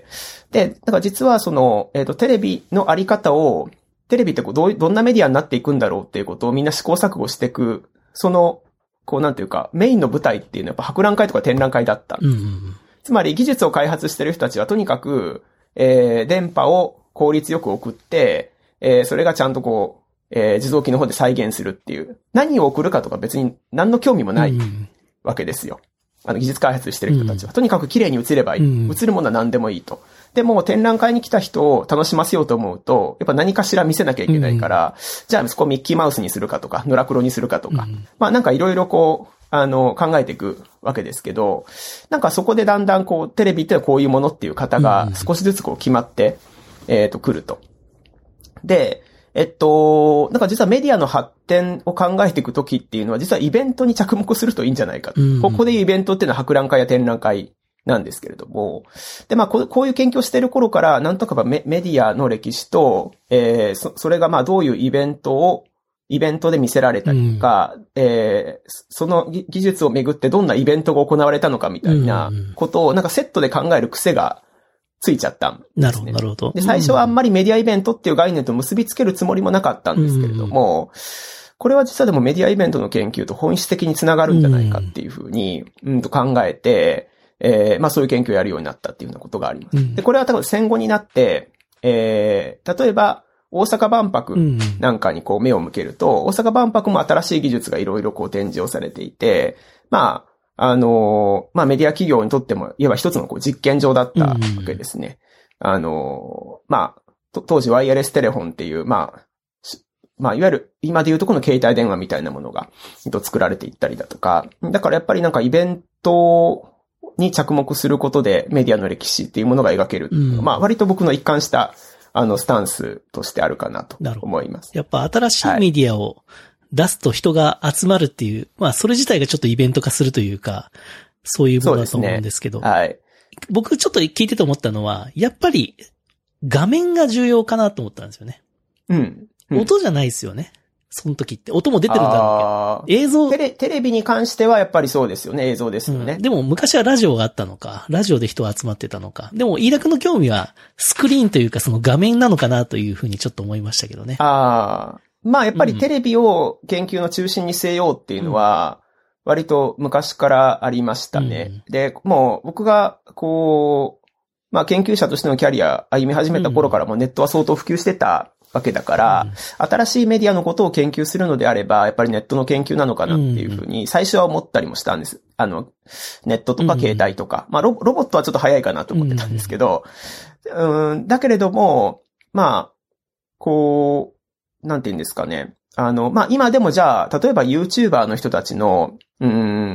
で、だから実はそのえっとテレビのあり方をテレビってこうどうどんなメディアになっていくんだろうっていうことをみんな試行錯誤していくその、こうなんていうか、メインの舞台っていうのはやっぱ博覧会とか展覧会だった。 うんうん、 つまり技術を開発してる人たちはとにかく、えー、電波を効率よく送って、えー、それがちゃんとこう、えー、受像機の方で再現するっていう。何を送るかとか別に何の興味もないわけですよ。あの技術開発してる人たちは。うん、とにかく綺麗に映ればいい。うん、映るものは何でもいいと。でも展覧会に来た人を楽しませようと思うと、やっぱ何かしら見せなきゃいけないから、うん、じゃあそこミッキーマウスにするかとか、ノラクロにするかとか。うん、まあなんかいろいろこう、あの、考えていくわけですけど、なんかそこでだんだんこう、テレビってこういうものっていう方が少しずつこう決まって、うん、えっと、来ると。で、えっと、なんか実はメディアの発展を考えていくときっていうのは実はイベントに着目するといいんじゃないかと。うん、ここでいうイベントっていうのは博覧会や展覧会なんですけれども。で、まあこう、こういう研究をしている頃から、なんとかメディアの歴史と、えー、そ、それがまあどういうイベントを、イベントで見せられたりとか、うん、えー、その技術をめぐってどんなイベントが行われたのかみたいなことをなんかセットで考える癖がついちゃったんですね。 なるほど、なるほど。 で、最初はあんまりメディアイベントっていう概念と結びつけるつもりもなかったんですけれども、うん、これは実はでもメディアイベントの研究と本質的につながるんじゃないかっていうふうに、うん、うんと考えて、えー、まあそういう研究をやるようになったっていうようなことがあります。うん、で、これは多分戦後になって、えー、例えば、大阪万博なんかにこう目を向けると、うん、大阪万博も新しい技術がいろいろこう展示をされていて、まあ、あのー、まあメディア企業にとっても、いわば一つのこう実験場だったわけですね。うん、あのー、まあ、当時ワイヤレステレフォンっていう、まあ、まあ、いわゆる今でいうとこの携帯電話みたいなものが作られていったりだとか、だからやっぱりなんかイベントに着目することでメディアの歴史っていうものが描ける。うん、まあ、割と僕の一貫したあの、スタンスとしてあるかなと思います。 やっぱ新しいメディアを出すと人が集まるっていう、はい、まあそれ自体がちょっとイベント化するというか、そういうものだと思うんですけど。 そうですね。はい。 僕ちょっと聞いてて思ったのは、やっぱり画面が重要かなと思ったんですよね。 うん。うん、 音じゃないですよね。その時って。音も出てるんだろうけど。映像テレ、テレビに関してはやっぱりそうですよね。映像ですよね。 うん、でも昔はラジオがあったのか、ラジオで人が集まってたのか。でも飯田君の興味はスクリーンというかその画面なのかなというふうにちょっと思いましたけどね。 ああ。まあやっぱりテレビを研究の中心に据えようっていうのは、割と昔からありましたね。うん、で、もう僕がこう、まあ研究者としてのキャリア歩み始めた頃からもネットは相当普及してたわけだから、うん、新しいメディアのことを研究するのであれば、やっぱりネットの研究なのかなっていうふうに最初は思ったりもしたんです。あの、ネットとか携帯とか。うん、まあロ、ロボットはちょっと早いかなと思ってたんですけど、うん、だけれども、まあ、こう、なんて言うんですかね。あの、まあ、今でもじゃあ、例えば YouTuber の人たちの、うん、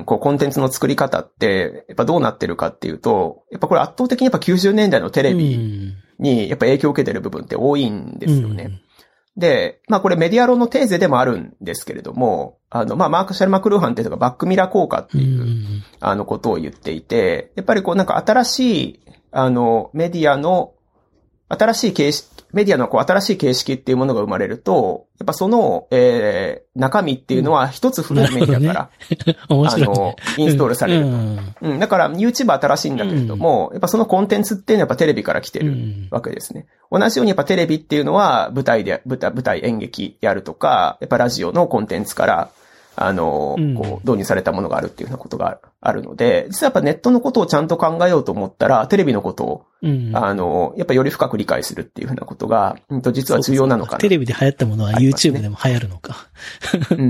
こう、コンテンツの作り方って、やっぱどうなってるかっていうと、やっぱこれ圧倒的にやっぱきゅうじゅうねんだいのテレビに、やっぱ影響を受けてる部分って多いんですよね。うん、で、まあ、これメディア論のテーゼでもあるんですけれども、あの、まあ、マーク・シャルマクルーハンっていうのがバックミラー効果っていう、うん、あの、ことを言っていて、やっぱりこう、なんか新しい、あの、メディアの、新しい形式、メディアのこう新しい形式っていうものが生まれると、やっぱその、えー、中身っていうのは一つ古いメディアから、 うんね、 あの、インストールされると。うん、うん、だから YouTube は新しいんだけれども、うん、やっぱそのコンテンツっていうのはやっぱテレビから来てるわけですね。うん、同じようにやっぱテレビっていうのは舞台で、舞台、舞台演劇やるとか、やっぱラジオのコンテンツから、あの、こう、導入されたものがあるっていうようなことがあるので、実はやっぱネットのことをちゃんと考えようと思ったら、テレビのことを、うん、あの、やっぱより深く理解するっていうふうなことが、実は重要なのかな。 テレビで流行ったものは YouTube でも流行るのか。うん、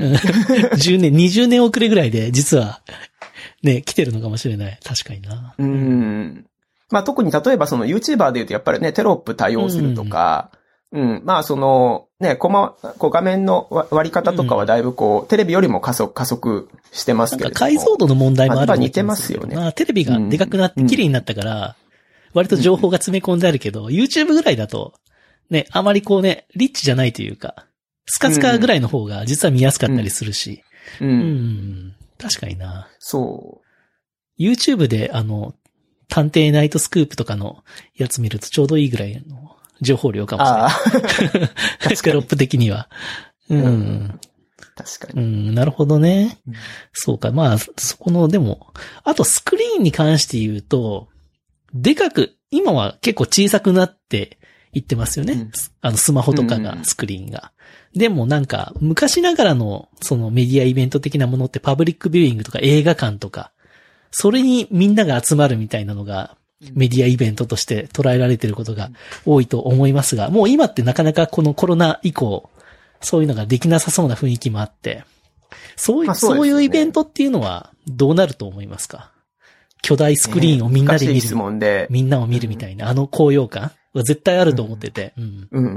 じゅうねん、にじゅうねん遅れぐらいで、実は、ね、来てるのかもしれない。確かにな。 うん。まあ特に例えばその YouTuber で言うとやっぱりね、テロップ対応するとか、うん、うん。まあその、ね、こま、こう画面の割り方とかはだいぶこう、うん、テレビよりも加速、加速してますけれども。 なんか解像度の問題もある。 まあ似てますよね。 まあテレビがでかくなって、綺麗になったから、割と情報が詰め込んであるけど、うん、YouTube ぐらいだと、ね、あまりこうね、リッチじゃないというか、スカスカぐらいの方が実は見やすかったりするし。うん。うんうん、確かにな。 そう。 YouTube であの、探偵ナイトスクープとかのやつ見るとちょうどいいぐらいの情報量かもしれない。ああ。テロップ的には。うん。うん、 確かに。 うん、なるほどね。うん、そうか。まあ、そこの、でも、あとスクリーンに関して言うと、でかく、今は結構小さくなって言ってますよね。 うん、 あのスマホとかが、スクリーンが。うん、でもなんか、昔ながらのそのメディアイベント的なものってパブリックビューイングとか映画館とか、それにみんなが集まるみたいなのが、メディアイベントとして捉えられていることが多いと思いますが、もう今ってなかなかこのコロナ以降、そういうのができなさそうな雰囲気もあって、そういう、まあそうですね、そういうイベントっていうのはどうなると思いますか？巨大スクリーンをみんなで見る。質問でみんなを見るみたいな、うん、あの高揚感は絶対あると思ってて。うんうんうん、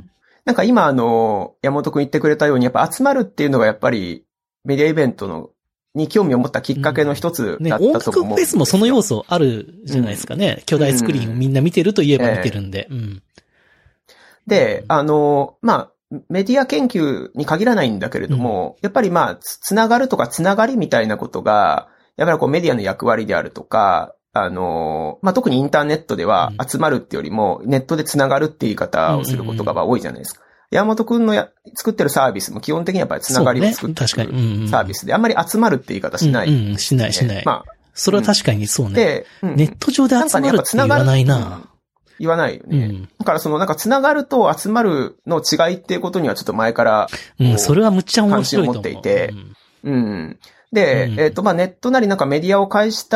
なんか今あの、山本くん言ってくれたように、やっぱ集まるっていうのがやっぱりメディアイベントのに興味を持ったきっかけの一つだったと思う、うんね。音楽フェスもその要素あるじゃないですかね。うん、巨大スクリーンをみんな見てると言えば見てるんで。えーうん、 で、あの、まあ、メディア研究に限らないんだけれども、うん、やっぱりまあ、つながるとかつながりみたいなことが、やっぱりこうメディアの役割であるとか、あの、まあ、特にインターネットでは集まるってよりも、ネットでつながるって言い方をすることが多いじゃないですか。山本くんのや作ってるサービスも基本的にやっぱりつながりを作ってるサービスで、あんまり集まるって言い方しない、ね。 うんうん、しないしない。まあ、それは確かにそうね。で、うん、ネット上で集まるって言わないな。 言わないよね。うん、だからそのなんか繋がると集まるの違いっていうことにはちょっと前から、 うん、それはむっちゃ面白いと思う。 関心を持っていて、うん。うん、で、うん、えっと、まあ、ネットなりなんかメディアを介した、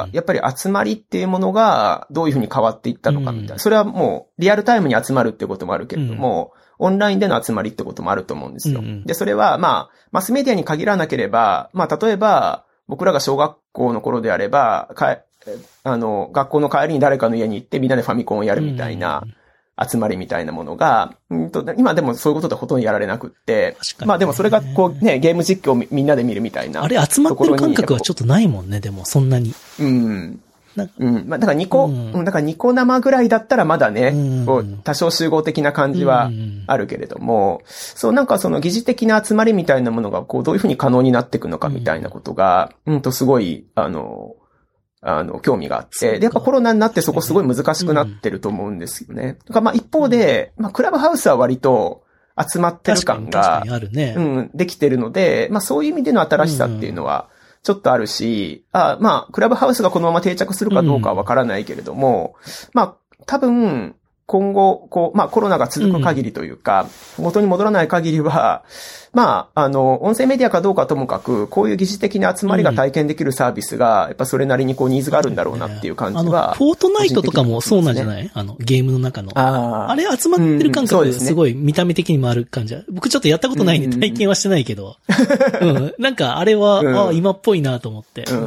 やっぱり集まりっていうものがどういうふうに変わっていったのかみたいな。うん、それはもうリアルタイムに集まるってこともあるけれども、うん、オンラインでの集まりってこともあると思うんですよ。うん、で、それはまあ、マスメディアに限らなければ、まあ、例えば、僕らが小学校の頃であれば、かあの、学校の帰りに誰かの家に行ってみんなでファミコンをやるみたいな集まりみたいなものが、うんと、今でもそういうことでほとんどやられなくって、ね、まあでもそれがこうね、ゲーム実況をみんなで見るみたいな。 あれ集まってる感覚はちょっとないもんね、でもそんなに。 うん。うん。まあだからニコ、うん、だからニコ生ぐらいだったらまだね、うん、こう多少集合的な感じはあるけれども、うん、そうなんかその疑似的な集まりみたいなものがこうどういうふうに可能になっていくのかみたいなことが、うん、うんとすごい、あの、あの、興味があって、で、やっぱコロナになってそこすごい難しくなってると思うんですよね。うん、まあ一方で、まあクラブハウスは割と集まってる感が、 あるね、 うん、できてるので、まあそういう意味での新しさっていうのはちょっとあるし、うん、あまあクラブハウスがこのまま定着するかどうかはわからないけれども、うん、まあ多分、今後、こう、まあコロナが続く限りというか、うん、元に戻らない限りは、まあ、あの、音声メディアかどうかともかく、こういう疑似的な集まりが体験できるサービスが、やっぱそれなりにこうニーズがあるんだろうなっていう感じは。 あの、フォートナイトとかもそうなんじゃない？あの、ゲームの中の。ああ。あれ集まってる感覚、すごい見た目的にもある感じは。僕ちょっとやったことないんで体験はしてないけど。うん。なんかあれは、うん、ああ、今っぽいなと思って。うん。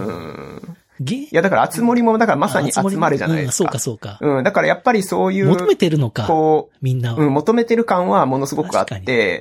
いや、だから、あつ森も、だからまさに集まるじゃないですか。 うん、そうか、そうか。 うん、だからやっぱりそういう。 求めてるのか。こう、みんなは。 うん、求めてる感はものすごくあって、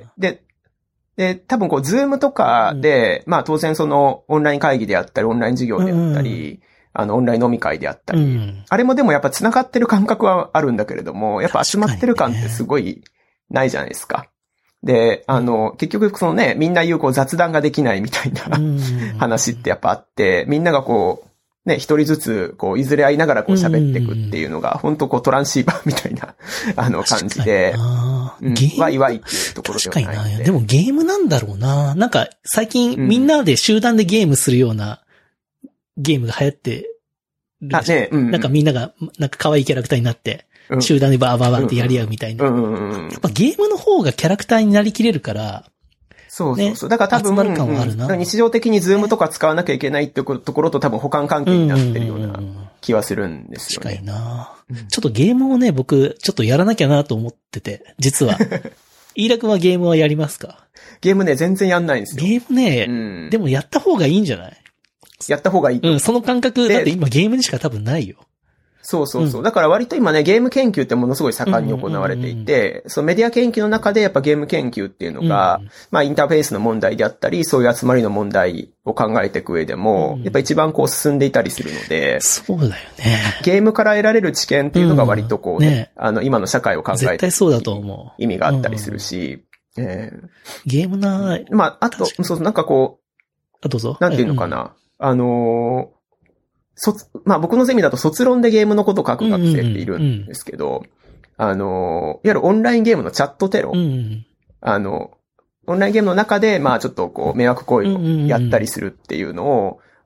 で、で、多分こう、ズームとかで、うん、まあ当然その、オンライン会議であったり、オンライン授業であったり、うん、あの、オンライン飲み会であったり、うん、あれもでもやっぱ繋がってる感覚はあるんだけれども、やっぱ集まってる感ってすごいないじゃないですか。で、あの、結局そのね、みんな言うこう雑談ができないみたいな話ってやっぱあって、みんながこう、ね、一人ずつ、こう、いずれ会いながらこう喋っていくっていうのが、本当こうトランシーバーみたいな、あの感じで、うん、ワイワイっていうところではないので。 確かにな。でもゲームなんだろうな。なんか、最近みんなで集団でゲームするようなゲームが流行ってる。あ、ね、うん。なんかみんなが、なんか可愛いキャラクターになって、集団でバーバーバーってやり合うみたいな。やっぱゲームの方がキャラクターになりきれるから、 そうそうそう。だから多分、うん、日常的にズームとか使わなきゃいけないってところと多分補完関係になってるような気はするんですよね。 確かにな、うん、ちょっとゲームをね、僕、ちょっとやらなきゃなと思ってて、実は。飯田君はゲームはやりますか？ ゲームね、全然やんないんですよ。 ゲームね、うん、でもやった方がいいんじゃない？ やった方がいい。 うん、その感覚、だって今ゲームにしか多分ないよ。 そうそうそう。うん、だから割と今ね、ゲーム研究ってものすごい盛んに行われていて、そのメディア研究の中でやっぱゲーム研究っていうのが、うん、まあインターフェースの問題であったり、そういう集まりの問題を考えていく上でも、うん、やっぱ一番こう進んでいたりするので、 そうだよね。 ゲームから得られる知見っていうのが割とこうね、うん、ねあの今の社会を考えて絶対そうだと思う。 意味があったりするし、うんえー、 ゲームなまあ、あと、そう、なんかこう、 あ、どうぞ。 なんていうのかな、うん、あのー、卒、まあ僕のゼミだと卒論でゲームのことを書く学生っているんですけど、うんうんうん、あの、いわゆるオンラインゲームのチャットテロ、うんうん、あの、オンラインゲームの中で、まあちょっとこう迷惑行為をやったりするっていうのを、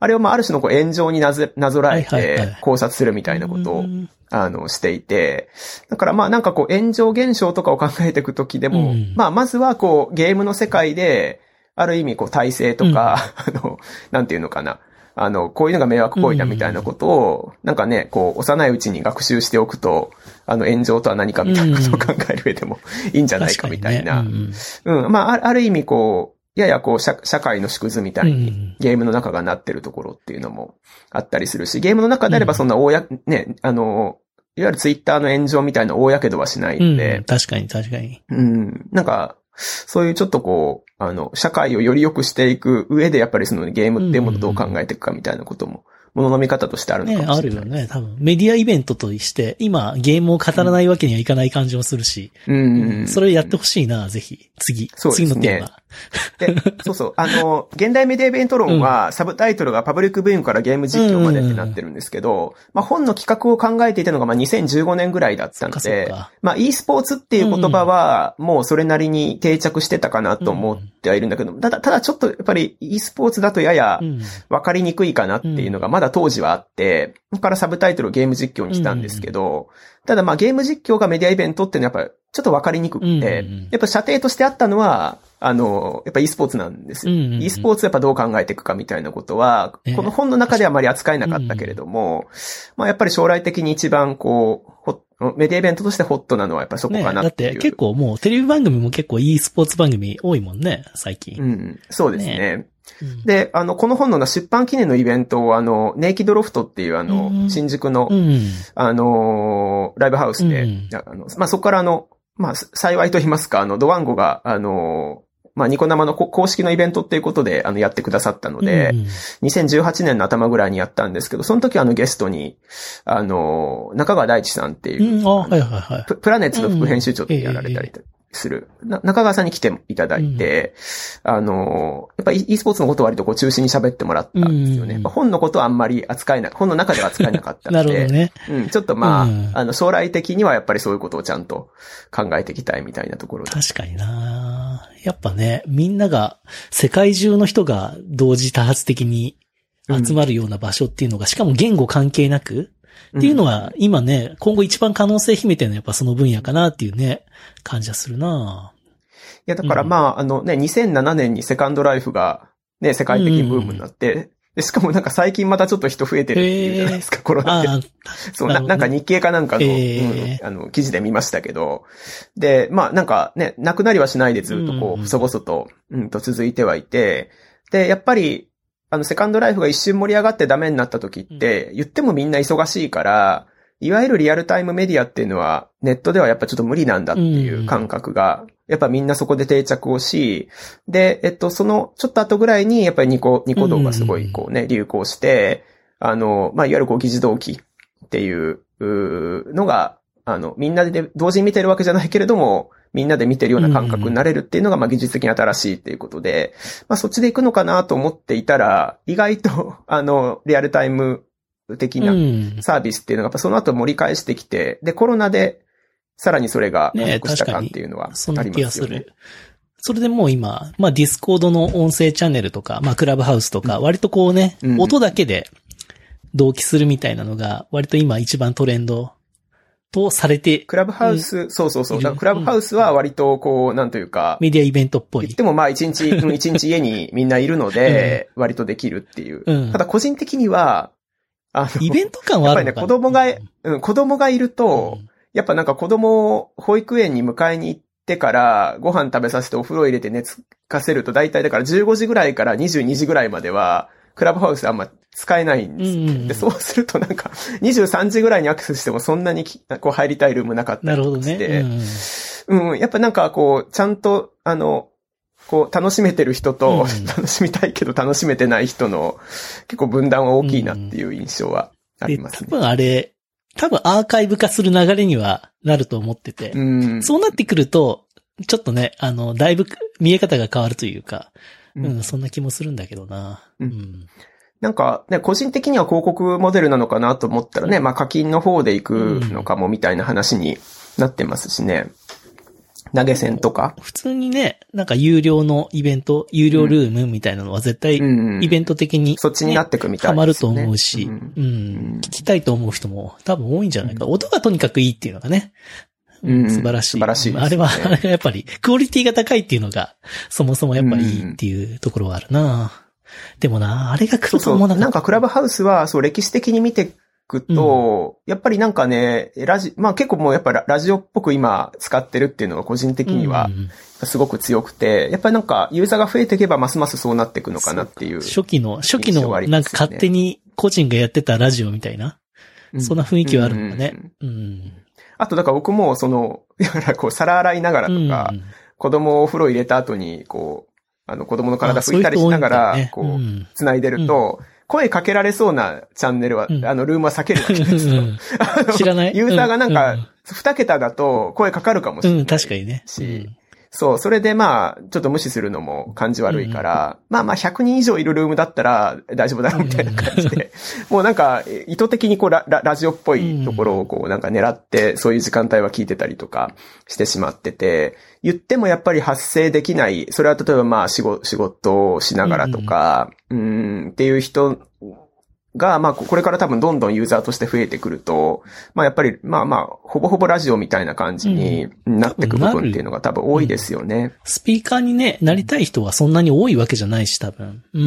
あれをまあある種のこう炎上になぞ、なぞらえて考察するみたいなことを、あの、していて、だからまあなんかこう炎上現象とかを考えていくときでも、うん、まあまずはこうゲームの世界で、ある意味こう体制とか、うん、あの、なんていうのかな。あの、こういうのが迷惑行為だみたいなことを、なんかね、こう、幼いうちに学習しておくと、あの、炎上とは何かみたいなことを考える上でもいいんじゃないかみたいな。ね、うん、うん。まあ、ある意味こう、ややこう社、社会の縮図みたいに、ゲームの中がなってるところっていうのもあったりするし、ゲームの中であればそんな大や、ね、あの、いわゆるツイッターの炎上みたいな大やけどはしないので、 うん。確かに確かに。 うん。なんか、そういうちょっとこう、あの、社会をより良くしていく上で、やっぱりそのゲームっていうものをどう考えていくかみたいなことも、ものの見方としてあるのかもしれない。 ね、あるよね、多分。メディアイベントとして、今、ゲームを語らないわけにはいかない感じもするし。うん。うん、それをやってほしいな、ぜひ。次。そうですね。次のテーマ。 で、そうそう。あの、現代メディアイベント論は、うん、サブタイトルがパブリックビューイングからゲーム実況までってなってるんですけど、まあ本の企画を考えていたのが、まあにせんじゅうごねんぐらいだったので、まあ e スポーツっていう言葉は、もうそれなりに定着してたかなと思ってはいるんだけど、ただ、ただちょっとやっぱり e スポーツだとやや分かりにくいかなっていうのがまだ当時はあって、だからサブタイトルをゲーム実況にしたんですけど、ただまあゲーム実況がメディアイベントっていうのはやっぱちょっと分かりにくくて、やっぱ射程としてあったのは、あの、やっぱ e スポーツなんですよ。e スポーツやっぱどう考えていくかみたいなことは、この本の中ではあまり扱えなかったけれども、まあやっぱり将来的に一番こう、メディアイベントとしてホットなのはやっぱりそこかなっていう。 ね、だって結構もうテレビ番組も結構 e スポーツ番組多いもんね、最近。 うん、そうですね。ねうん、で、あの、この本の出版記念のイベントをあの、ネイキッドロフトっていうあの、うん、新宿の、うん、あの、ライブハウスで、うん、あのまあそこからあの、まあ幸いと言いますか、あの、ドワンゴが、あの、まあ、ニコ生の公式のイベントっていうことで、あの、やってくださったので、うん、にせんじゅうはちねんの頭ぐらいにやったんですけど、その時あのゲストに、あの、中川大地さんっていう、うんはいはいはい、プ, プラネッツの副編集長ってやられたりする、うんえー、中川さんに来ていただいて、うん、あの、やっぱり e スポーツのことを割とこう中心に喋ってもらったんですよね。うん、本のことはあんまり扱えな、本の中では扱えなかったので、なるほどね。うん、ちょっとまあ、うん、あの、将来的にはやっぱりそういうことをちゃんと考えていきたいみたいなところで。 確かになやっぱね、みんなが、世界中の人が同時多発的に集まるような場所っていうのが、うん、しかも言語関係なくっていうのは、今ね、今後一番可能性秘めてるのはやっぱその分野かなっていうね、感じはするないや、だからまあ、うん、あのね、にせんななねんにセカンドライフがね、世界的にブームになって、うんで、しかもなんか最近またちょっと人増えてるっていうじゃないですか、コロナで。そうな、なんか日経かなんかの、うん、あの、記事で見ましたけど。で、まあなんかね、なくなりはしないでずっとこう、細々と、うんと続いてはいて。で、やっぱり、あの、セカンドライフが一瞬盛り上がってダメになった時って、言ってもみんな忙しいから、いわゆるリアルタイムメディアっていうのは、ネットではやっぱちょっと無理なんだっていう感覚が、やっぱみんなそこで定着をし、で、えっと、その、ちょっと後ぐらいに、やっぱりニコ、ニコ動がすごいこうね、流行して、あの、まあ、いわゆるこう議事動機っていうのが、あの、みんなで同時に見てるわけじゃないけれども、みんなで見てるような感覚になれるっていうのが、まあ、技術的に新しいっていうことで、まあ、そっちで行くのかなと思っていたら、意外と、あの、リアルタイム的なサービスっていうのが、やっぱその後盛り返してきて、で、コロナで、さらにそれが加速した感っていうのはありますよね。そんな気がする。 それでもう今、まあディスコードの音声チャンネルとか、まあクラブハウスとか、割とこうね、うん、音だけで同期するみたいなのが、割と今一番トレンドとされて。 クラブハウス、そうそうそう。だからクラブハウスは割とこう、なんというか。 メディアイベントっぽい。 言ってもまあ一日、一日家にみんないるので、割とできるっていう。うん、ただ個人的には、 あの、イベント感はあるのかな。 やっぱりね、子供が、うん、子供がいると、うんやっぱなんか子供を保育園に迎えに行ってからご飯食べさせてお風呂入れて寝つかせると大体だからじゅうごじぐらいからにじゅうにじぐらいまではクラブハウスあんま使えないんです、うんうん、で、そうするとなんかにじゅうさんじぐらいにアクセスしてもそんなにこう入りたいルームなかったりとかして。なるほどね。うん、うん。やっぱなんかこうちゃんとあの、こう楽しめてる人と、うん、楽しみたいけど楽しめてない人の結構分断は大きいなっていう印象はありますね。 多分あれ、多分アーカイブ化する流れにはなると思ってて、うん、そうなってくると、ちょっとね、あの、だいぶ見え方が変わるというか、うん、うん、そんな気もするんだけどな。うん。うん、 なんかね、個人的には広告モデルなのかなと思ったらね、まあ課金の方で行くのかもみたいな話になってますしね。 投げ銭とか。 普通にね、なんか有料のイベント、有料ルームみたいなのは絶対イベント的に、ね、 そっちになってくみたいですね。 ハマると思うし、うん、うん。聞きたいと思う人も多分多いんじゃないか。うん、音がとにかくいいっていうのがね。うん、素晴らしい。 素晴らしいですね。 あれは、あれがやっぱり、クオリティが高いっていうのが、そもそもやっぱりいいっていうところはあるな。でもな、あれが来ると思うな。 なんかクラブハウスは、そう、歴史的に見てくと、うん、やっぱりなんかね、ラジ、まあ結構もうやっぱラジオっぽく今使ってるっていうのが個人的には、すごく強くて、やっぱりなんかユーザーが増えていけばますますそうなっていくのかなっていう。 初期の、初期のなんか勝手に個人がやってたラジオみたいな、うん、そんな雰囲気はあるのね。うん。うんあと、だから僕も、その、だからこう、皿洗いながらとか、うん、子供をお風呂入れた後に、こう、あの、子供の体拭いたりしながら、ね、こう、うん、繋いでると、うん、声かけられそうなチャンネルは、うん、あの、ルームは避けるわけですよ。 知らないユーザーがなんか、二桁だと声かかるかもしれない。うん、 確かにね。 し、そう、それでまあ、ちょっと無視するのも感じ悪いから、うん、まあまあひゃくにん以上いるルームだったら大丈夫だろうみたいな感じで、うん、もうなんか意図的にこうラ、ラジオっぽいところをこうなんか狙ってそういう時間帯は聞いてたりとかしてしまってて、言ってもやっぱり発生できない、それは例えばまあ仕事、仕事をしながらとか、うん、うんっていう人が、まあ、これから多分どんどんユーザーとして増えてくると、まあやっぱり、まあまあ、ほぼほぼラジオみたいな感じになってく部分っていうのが多分多いですよね。うん、 スピーカーにね、なりたい人はそんなに多いわけじゃないし、多分。うん。うん、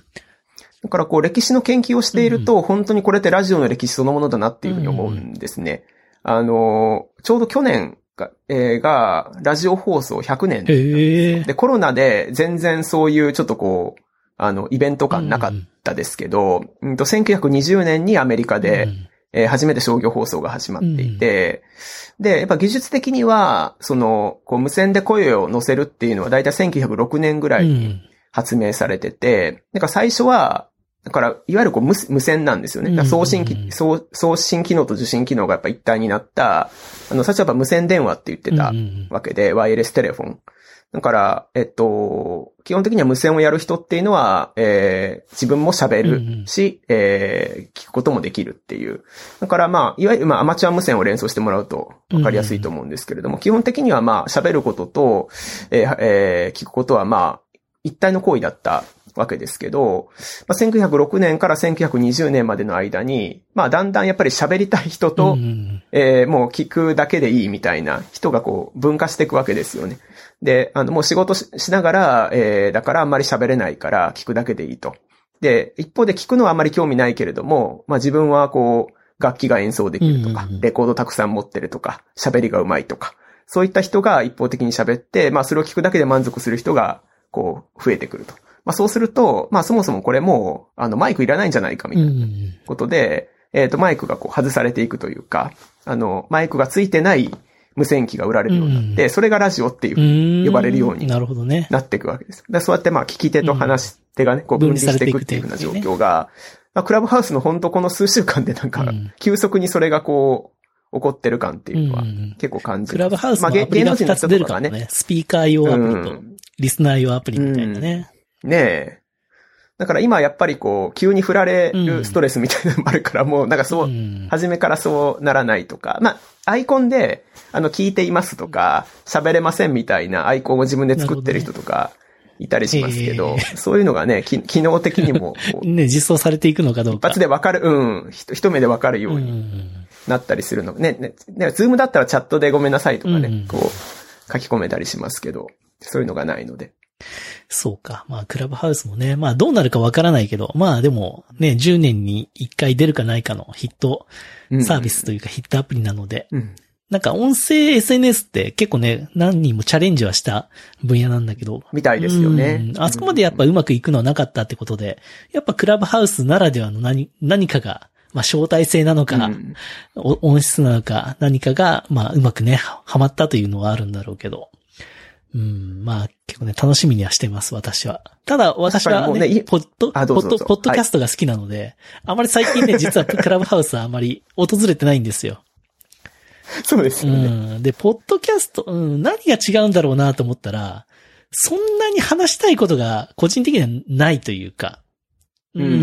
だからこう歴史の研究をしていると、うん、本当にこれってラジオの歴史そのものだなっていうふうに思うんですね。うん、あの、ちょうど去年が、えー、がラジオ放送ひゃくねんで。で、コロナで全然そういうちょっとこう、あの、イベント感なかったですけど、うん、とせんきゅうひゃくにじゅうねんにアメリカで、うんえー、初めて商業放送が始まっていて、うん、で、やっぱ技術的には、その、こう無線で声を乗せるっていうのはだいたいせんきゅうひゃくろくねんぐらいに発明されてて、だから最初は、だから、いわゆるこう無、無線なんですよね。送信機、送、送信機能と受信機能がやっぱ一体になった、あの、最初はやっぱ無線電話って言ってたわけで、ワイヤレステレフォン。だから、えっと、基本的には無線をやる人っていうのは、えー、自分も喋るし、うんうん、えー、聞くこともできるっていう。だからまあ、いわゆるまあアマチュア無線を連想してもらうとわかりやすいと思うんですけれども、うんうん、基本的にはまあ、喋ることと、えーえー、聞くことはまあ、一体の行為だったわけですけど、まあ、せんきゅうひゃくろくねんからせんきゅうひゃくにじゅうねんまでの間に、まあだんだんやっぱり喋りたい人と、うんうん、えー、もう聞くだけでいいみたいな人がこう分化していくわけですよね。で、あのもう仕事 し, しながら、えー、だからあんまり喋れないから聞くだけでいいと。で、一方で聞くのはあんまり興味ないけれども、まあ自分はこう楽器が演奏できるとか、うんうん、レコードたくさん持ってるとか、喋りが上手いとか、そういった人が一方的に喋って、まあそれを聞くだけで満足する人がこう増えてくると。まあそうすると、まあそもそもこれもう、あのマイクいらないんじゃないかみたいなことで、うんうん、えっとマイクがこう外されていくというか、あのマイクがついてない無線機が売られるようになって、うん、それがラジオっていう呼ばれるようになっていくわけです。でそうやってまあ聞き手と話し手がね、こう分離していくっていうような状況が、まあ、クラブハウスの本当この数週間でなんか、急速にそれがこう、起こってる感っていうのは結構感じます。 クラブハウスのアプリがふたつ出るからね。スピーカー用アプリと、リスナー用アプリみたいなね。 うん、ねえ。だから今やっぱりこう、急に振られるストレスみたいなのもあるから、もうなんかそう、初めからそうならないとか、まあ、アイコンで、あの、聞いていますとか、喋れませんみたいなアイコンを自分で作ってる人とか、いたりしますけど、どね、そういうのがね、機能的にもね、実装されていくのかどうか。 一発でわかる、うん、一目でわかるようになったりするの。ね、ね、ね、ズームだったらチャットでごめんなさいとかね、うん、こう、書き込めたりしますけど、そういうのがないので。 そうか。まあ、クラブハウスもね、まあ、どうなるかわからないけど、まあ、でも、ね、じゅうねんにいっかい出るかないかのヒットサービスというかヒットアプリなので、うん、なんか、音声 エスエヌエス って結構ね、何人もチャレンジはした分野なんだけど。 みたいですよね。 あそこまでやっぱうまくいくのはなかったってことで、やっぱクラブハウスならではの何、何かが、まあ、招待制なのか、うん、音質なのか、何かが、まあ、うまくね、はまったというのはあるんだろうけど。うん、まあ、結構ね、楽しみにはしてます、私は。ただ、私はね、ねポッド、ポッド、ポッドキャストが好きなので、はい、あまり最近ね、実はクラブハウスはあまり訪れてないんですよ。 そうですよね。 うん。で、ポッドキャスト、うん、何が違うんだろうなと思ったら、そんなに話したいことが個人的にはないというか、うん。うん、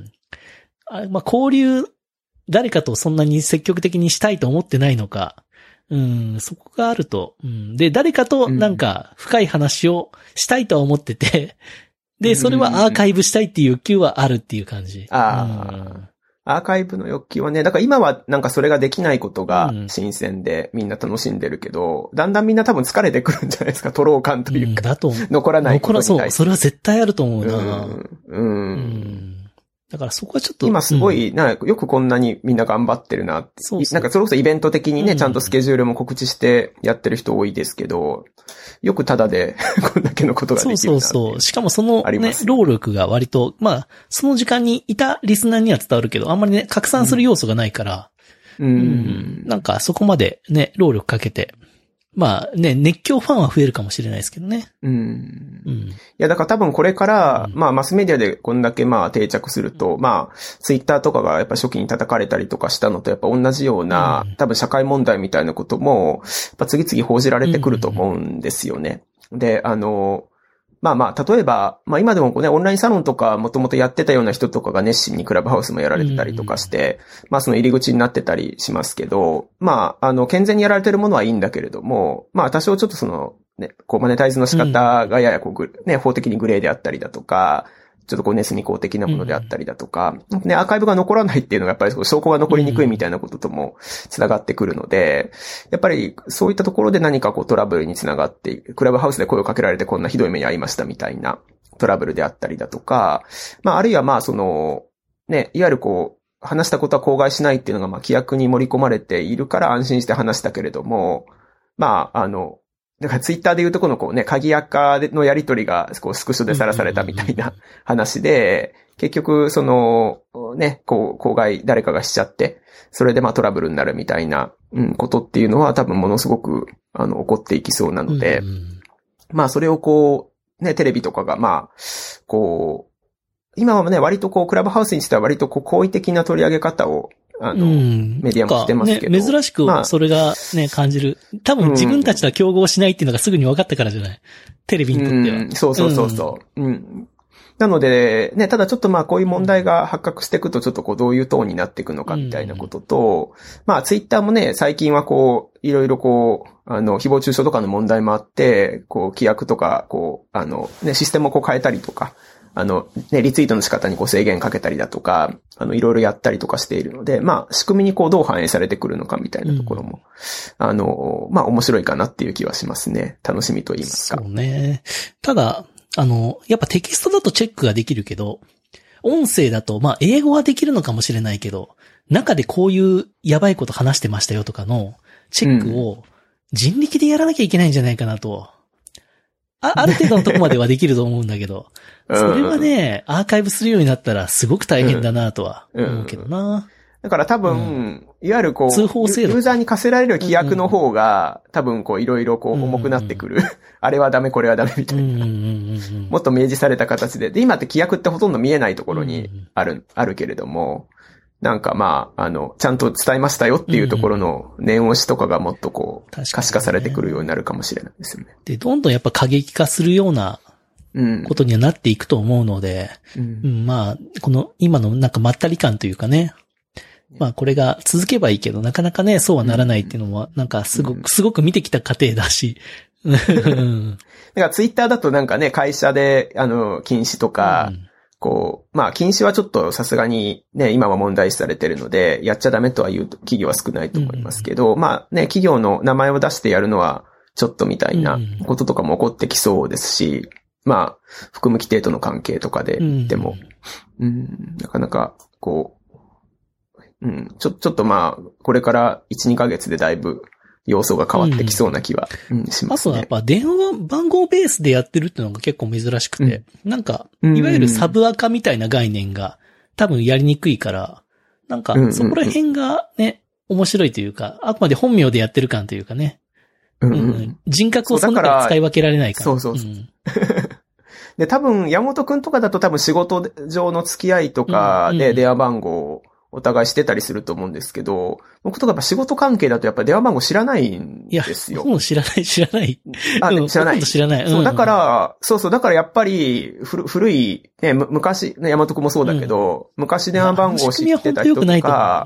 あまあ、交流、誰かとそんなに積極的にしたいと思ってないのか、 うん、そこがあると、うん。で、誰かとなんか深い話をしたいとは思ってて、うん、で、それはアーカイブしたいっていう欲求はあるっていう感じ。 ああ。うんアーカイブの欲求はね、だから今はなんかそれができないことが新鮮でみんな楽しんでるけど、うん、だんだんみんな多分疲れてくるんじゃないですか、トロー感というか。うん、だと残らないことに対して。 残らそう。それは絶対あると思うな。 うん。うん。うんだからそこはちょっと。 今すごい、うん、な、よくこんなにみんな頑張ってるなって。そうそうなんかそれこそイベント的にね、うん、ちゃんとスケジュールも告知してやってる人多いですけど、よくただでこんだけのことができるなって。 そうそうそう。しかもそのね、労力が割と、まあ、その時間にいたリスナーには伝わるけど、あんまりね、拡散する要素がないから、うん。うん、なんかそこまでね、労力かけて、まあね、熱狂ファンは増えるかもしれないですけどね。 うん。うん。いや、だから多分これから、うん、まあマスメディアでこんだけまあ定着すると、うん、まあ、ツイッターとかがやっぱ初期に叩かれたりとかしたのとやっぱ同じような、うん、多分社会問題みたいなことも、やっぱ次々報じられてくると思うんですよね。うん、で、あの、まあまあ、例えば、まあ今でもね、オンラインサロンとかもともとやってたような人とかが熱心にクラブハウスもやられてたりとかして、うん、まあその入り口になってたりしますけど、まあ、あの、健全にやられてるものはいいんだけれども、まあ多少ちょっとその、ね、こうマネタイズの仕方がややこう、ね、法的にグレーであったりだとか、ちょっとこうネスミコ的なものであったりだとか、うん、ね、アーカイブが残らないっていうのがやっぱり証拠が残りにくいみたいなこととも繋がってくるので、やっぱりそういったところで何かこうトラブルに繋がっていく、クラブハウスで声をかけられてこんなひどい目に遭いましたみたいなトラブルであったりだとか、まああるいはまあその、ね、いわゆるこう、話したことは口外しないっていうのがまあ規約に盛り込まれているから安心して話したけれども、まああの、だからツイッターで言うとこのこうね、鍵垢のやり取りがこうスクショでさらされたみたいな話で、結局そのね、こう、口外誰かがしちゃって、それでまあトラブルになるみたいな、うん、ことっていうのは多分ものすごくあの起こっていきそうなので、まあそれをこう、ね、テレビとかがまあ、こう、今はね、割とこう、クラブハウスにしては割とこう、好意的な取り上げ方をあの、うん、メディアもしてますけど。 ね、珍しくそれがね、まあ、感じる。多分自分たちとは競合しないっていうのがすぐに分かったからじゃない。テレビにとっては。 うん、そうそうそうそう、うん。うん。なので、ね、ただちょっとまあこういう問題が発覚していくとちょっとこうどういうトーンになっていくのかみたいなことと、うん、まあツイッターもね、最近はこう、いろいろこう、あの、誹謗中傷とかの問題もあって、こう、規約とか、こう、あの、ね、システムをこう変えたりとか、あの、ね、リツイートの仕方にこう制限かけたりだとか、あの、いろいろやったりとかしているので、まあ、仕組みにこうどう反映されてくるのかみたいなところも、うん、あの、まあ、面白いかなっていう気はしますね。楽しみと言いますか。 そうね。ただ、あの、やっぱテキストだとチェックができるけど、音声だと、まあ、英語はできるのかもしれないけど、中でこういうやばいこと話してましたよとかのチェックを人力でやらなきゃいけないんじゃないかなと。あ、ある程度のとこまではできると思うんだけど、それはね、アーカイブするようになったらすごく大変だなとは思うけどな。うんうん、 だから多分、うん、いわゆるこう、 通報制度ユーザーに課せられる規約の方が、うんうん、多分こういろいろこう重くなってくる。うんうん、あれはダメ、これはダメみたいな。うんうんうん、もっと明示された形で。で、今って規約ってほとんど見えないところにある、うんうん、あるけれども、なんかまあ、あの、ちゃんと伝えましたよっていうところの念押しとかがもっとこう、可視化されてくるようになるかもしれないですよね。 で、どんどんやっぱ過激化するようなことにはなっていくと思うので、うんうん、まあ、この今のなんかまったり感というかね、まあこれが続けばいいけど、なかなかね、そうはならないっていうのは、なんかすごく、すごく見てきた過程だし。だからツイッターだとなんかね、会社で、あの、禁止とか、うんこう、まあ、禁止はちょっとさすがにね、今は問題視されてるので、やっちゃダメとは言う企業は少ないと思いますけど、うん、まあね、企業の名前を出してやるのはちょっとみたいなこととかも起こってきそうですし、うん、まあ、含む規定との関係とかで言っても、うん、うん、なかなか、こう、うん、ちょ、ちょっとまあ、これからいち、にかげつでだいぶ、要素が変わってきそうな気は、うんうん、しますね。 あとはやっぱ電話番号ベースでやってるっていうのが結構珍しくて、うん、なんか、いわゆるサブアカみたいな概念が多分やりにくいから、なんかそこら辺がね、面白いというか、あくまで本名でやってる感というかね、うんうん、人格をその中で使い分けられないから。 そうそうそう。うんで、多分、山本くんとかだと多分仕事上の付き合いとかで電話番号お互いしてたりすると思うんですけど、僕とかやっぱ仕事関係だとやっぱ電話番号知らないんですよ。 いや、もう知らない、知らない。 あ、でも知らない。 知らない。うん、 そう、だから、そうそう、だからやっぱり、古、古い、ね、昔、ね、山徳もそうだけど、うん、昔電話番号知ってた人とか、 うん、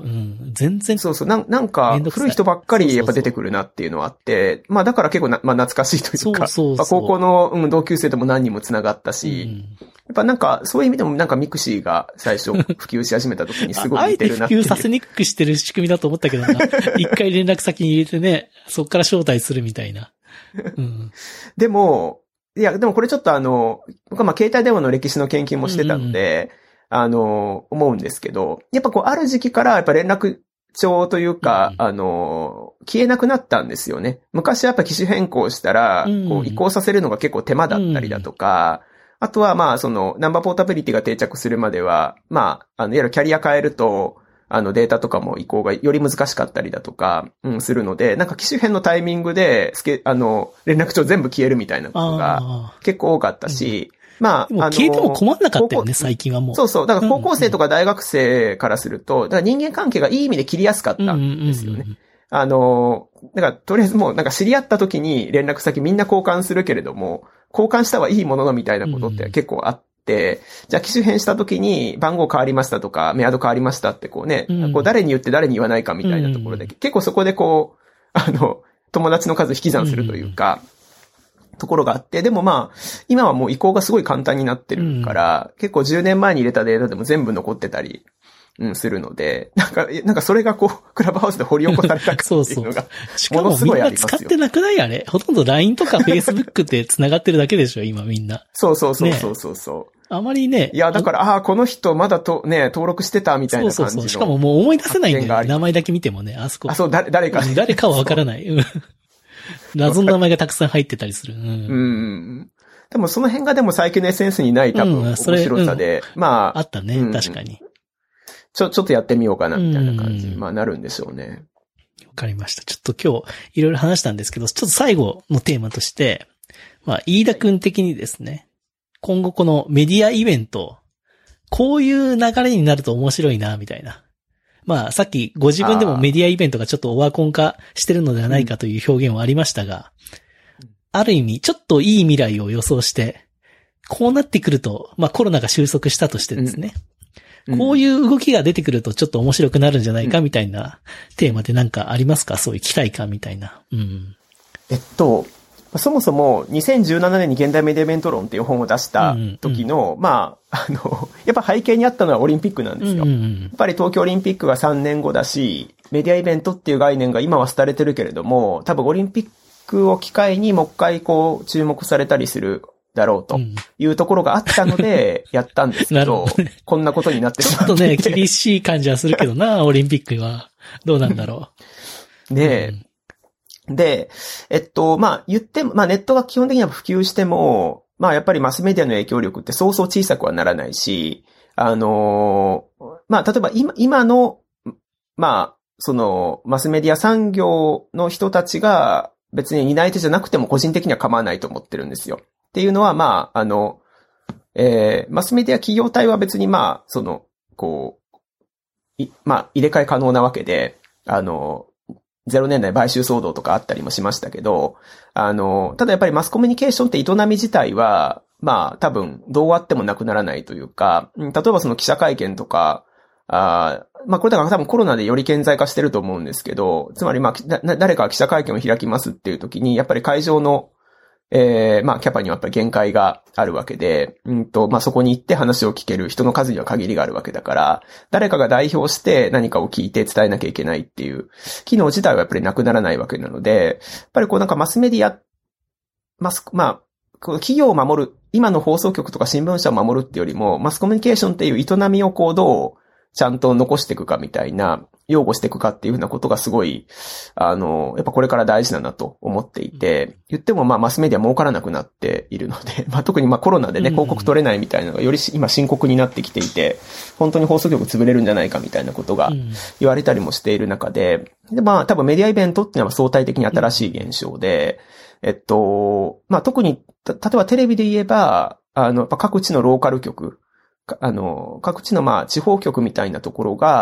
全然。 そうそう、なんなんか、古い人ばっかりやっぱ出てくるなっていうのはあって、そうそうそう、まあだから結構な、まあ懐かしいというか、そうそうそう、まあ、高校の、うん、同級生とも何人も繋がったし、うん、やっぱなんか、そういう意味でもなんかミクシーが最初普及し始めた時にすごい似てるなっていう。 あえて普及させにくくしてる仕組みだと思ったけどな。一回連絡先に入れてね、そっから招待するみたいな。うん、 でも、いや、でもこれちょっとあの、僕はまあ携帯電話の歴史の研究もしてたので、うんうん、あの、思うんですけど、やっぱこうある時期からやっぱ連絡帳というか、うん、あの、消えなくなったんですよね。昔はやっぱ機種変更したら、こう移行させるのが結構手間だったりだとか、うん、あとはまあそのナンバーポータビリティが定着するまでは、まあ、あの、いわゆるキャリア変えると、あのデータとかも移行がより難しかったりだとか、うん、するので、なんか機種変のタイミングで、スケ、あの、連絡帳全部消えるみたいなことが結構多かったし、うん、まあ、あの、 消えても困んなかったよね、最近はもう。 そうそう。だから高校生とか大学生からすると、だから人間関係がいい意味で切りやすかったんですよね。あの、だからとりあえずもうなんか知り合った時に連絡先みんな交換するけれども、交換したはいいもののみたいなことって結構あって、で、じゃあ機種変した時に番号変わりましたとか、メアド変わりましたってこうね、うん、こう誰に言って誰に言わないかみたいなところで、うん、結構そこでこう、あの、友達の数引き算するというか、うん、ところがあって、でもまあ、今はもう移行がすごい簡単になってるから、うん、結構じゅうねんまえに入れたデータでも全部残ってたり、うん、するので、なんか、なんかそれがこう、クラブハウスで掘り起こされたかっていうのが、ものすごいありますよ。 使ってなくないあれ。ほとんど ライン とか Facebook で繋がってるだけでしょ、今みんな。 そうそうそうそうそうそう。ね、 あまりね。 いや、だから、ああ、この人まだと、ね、登録してたみたいな感じの。そうそうそう。 しかももう思い出せないんだよね。名前だけ見てもね、あそこ。 あ、そう、誰、誰か。 誰かはわからない。謎の名前がたくさん入ってたりする。うん。 うん。でもその辺がでも最近の エスエヌエス にない多分面白さで、うん、まあ。 あったね、うん、確かに。 ちょ、ちょっとやってみようかな、みたいな感じに、まあなるんでしょうね。 わかりました。ちょっと今日、いろいろ話したんですけど、ちょっと最後のテーマとして、まあ、飯田くん的にですね、今後このメディアイベント、こういう流れになると面白いな、みたいな。まあ、さっきご自分でもメディアイベントがちょっとオワコン化してるのではないかという表現はありましたが、うん、ある意味、ちょっといい未来を予想して、こうなってくると、まあコロナが収束したとしてですね、うん、こういう動きが出てくるとちょっと面白くなるんじゃないかみたいなテーマでなんかありますか？そういう期待感みたいな。うん。 えっと、そもそもにせんじゅうななねんに現代メディアイベント論っていう本を出した時の、うんうん、まあ、あの、やっぱ背景にあったのはオリンピックなんですよ。うんうん、やっぱり東京オリンピックがさんねんごだし、メディアイベントっていう概念が今は廃れてるけれども、多分オリンピックを機会にもう一回こう注目されたりするだろうというところがあったので、やったんですけど、うんね、こんなことになってしまって。 ちょっとね、厳しい感じはするけどな、オリンピックは。どうなんだろう。ねえ。うんで、えっと、まあ、言っても、まあ、ネットが基本的には普及しても、まあ、やっぱりマスメディアの影響力ってそうそう小さくはならないし、あの、まあ、例えば今、今の、まあ、その、マスメディア産業の人たちが別に担い手じゃなくても個人的には構わないと思ってるんですよ。っていうのは、まあ、あの、えー、マスメディア企業体は別にまあ、その、こう、いまあ、入れ替え可能なわけで、あの、ゼロねんだい買収騒動とかあったりもしましたけど、あの、ただやっぱりマスコミュニケーションって営み自体は、まあ多分どうあってもなくならないというか、例えばその記者会見とか、あまあこれだから多分コロナでより顕在化してると思うんですけど、つまりまあ誰かが記者会見を開きますっていう時に、やっぱり会場のえー、まあ、キャパにはやっぱり限界があるわけで、うんと、まあ、そこに行って話を聞ける人の数には限りがあるわけだから、誰かが代表して何かを聞いて伝えなきゃいけないっていう機能自体はやっぱりなくならないわけなので、やっぱりこうなんかマスメディア、マス、まあ、企業を守る、今の放送局とか新聞社を守るっていうよりも、マスコミュニケーションっていう営みをこうどうちゃんと残していくかみたいな、擁護していくかっていうふうなことがすごい、あの、やっぱこれから大事だなと思っていて、言ってもまあマスメディア儲からなくなっているので、まあ特にまあコロナでね、広告取れないみたいなのがより今深刻になってきていて、本当に放送局潰れるんじゃないかみたいなことが言われたりもしている中で、でまあ多分メディアイベントっていうのは相対的に新しい現象で、えっと、まあ特に、例えばテレビで言えば、あの、やっぱ各地のローカル局、あの、各地のまあ地方局みたいなところが、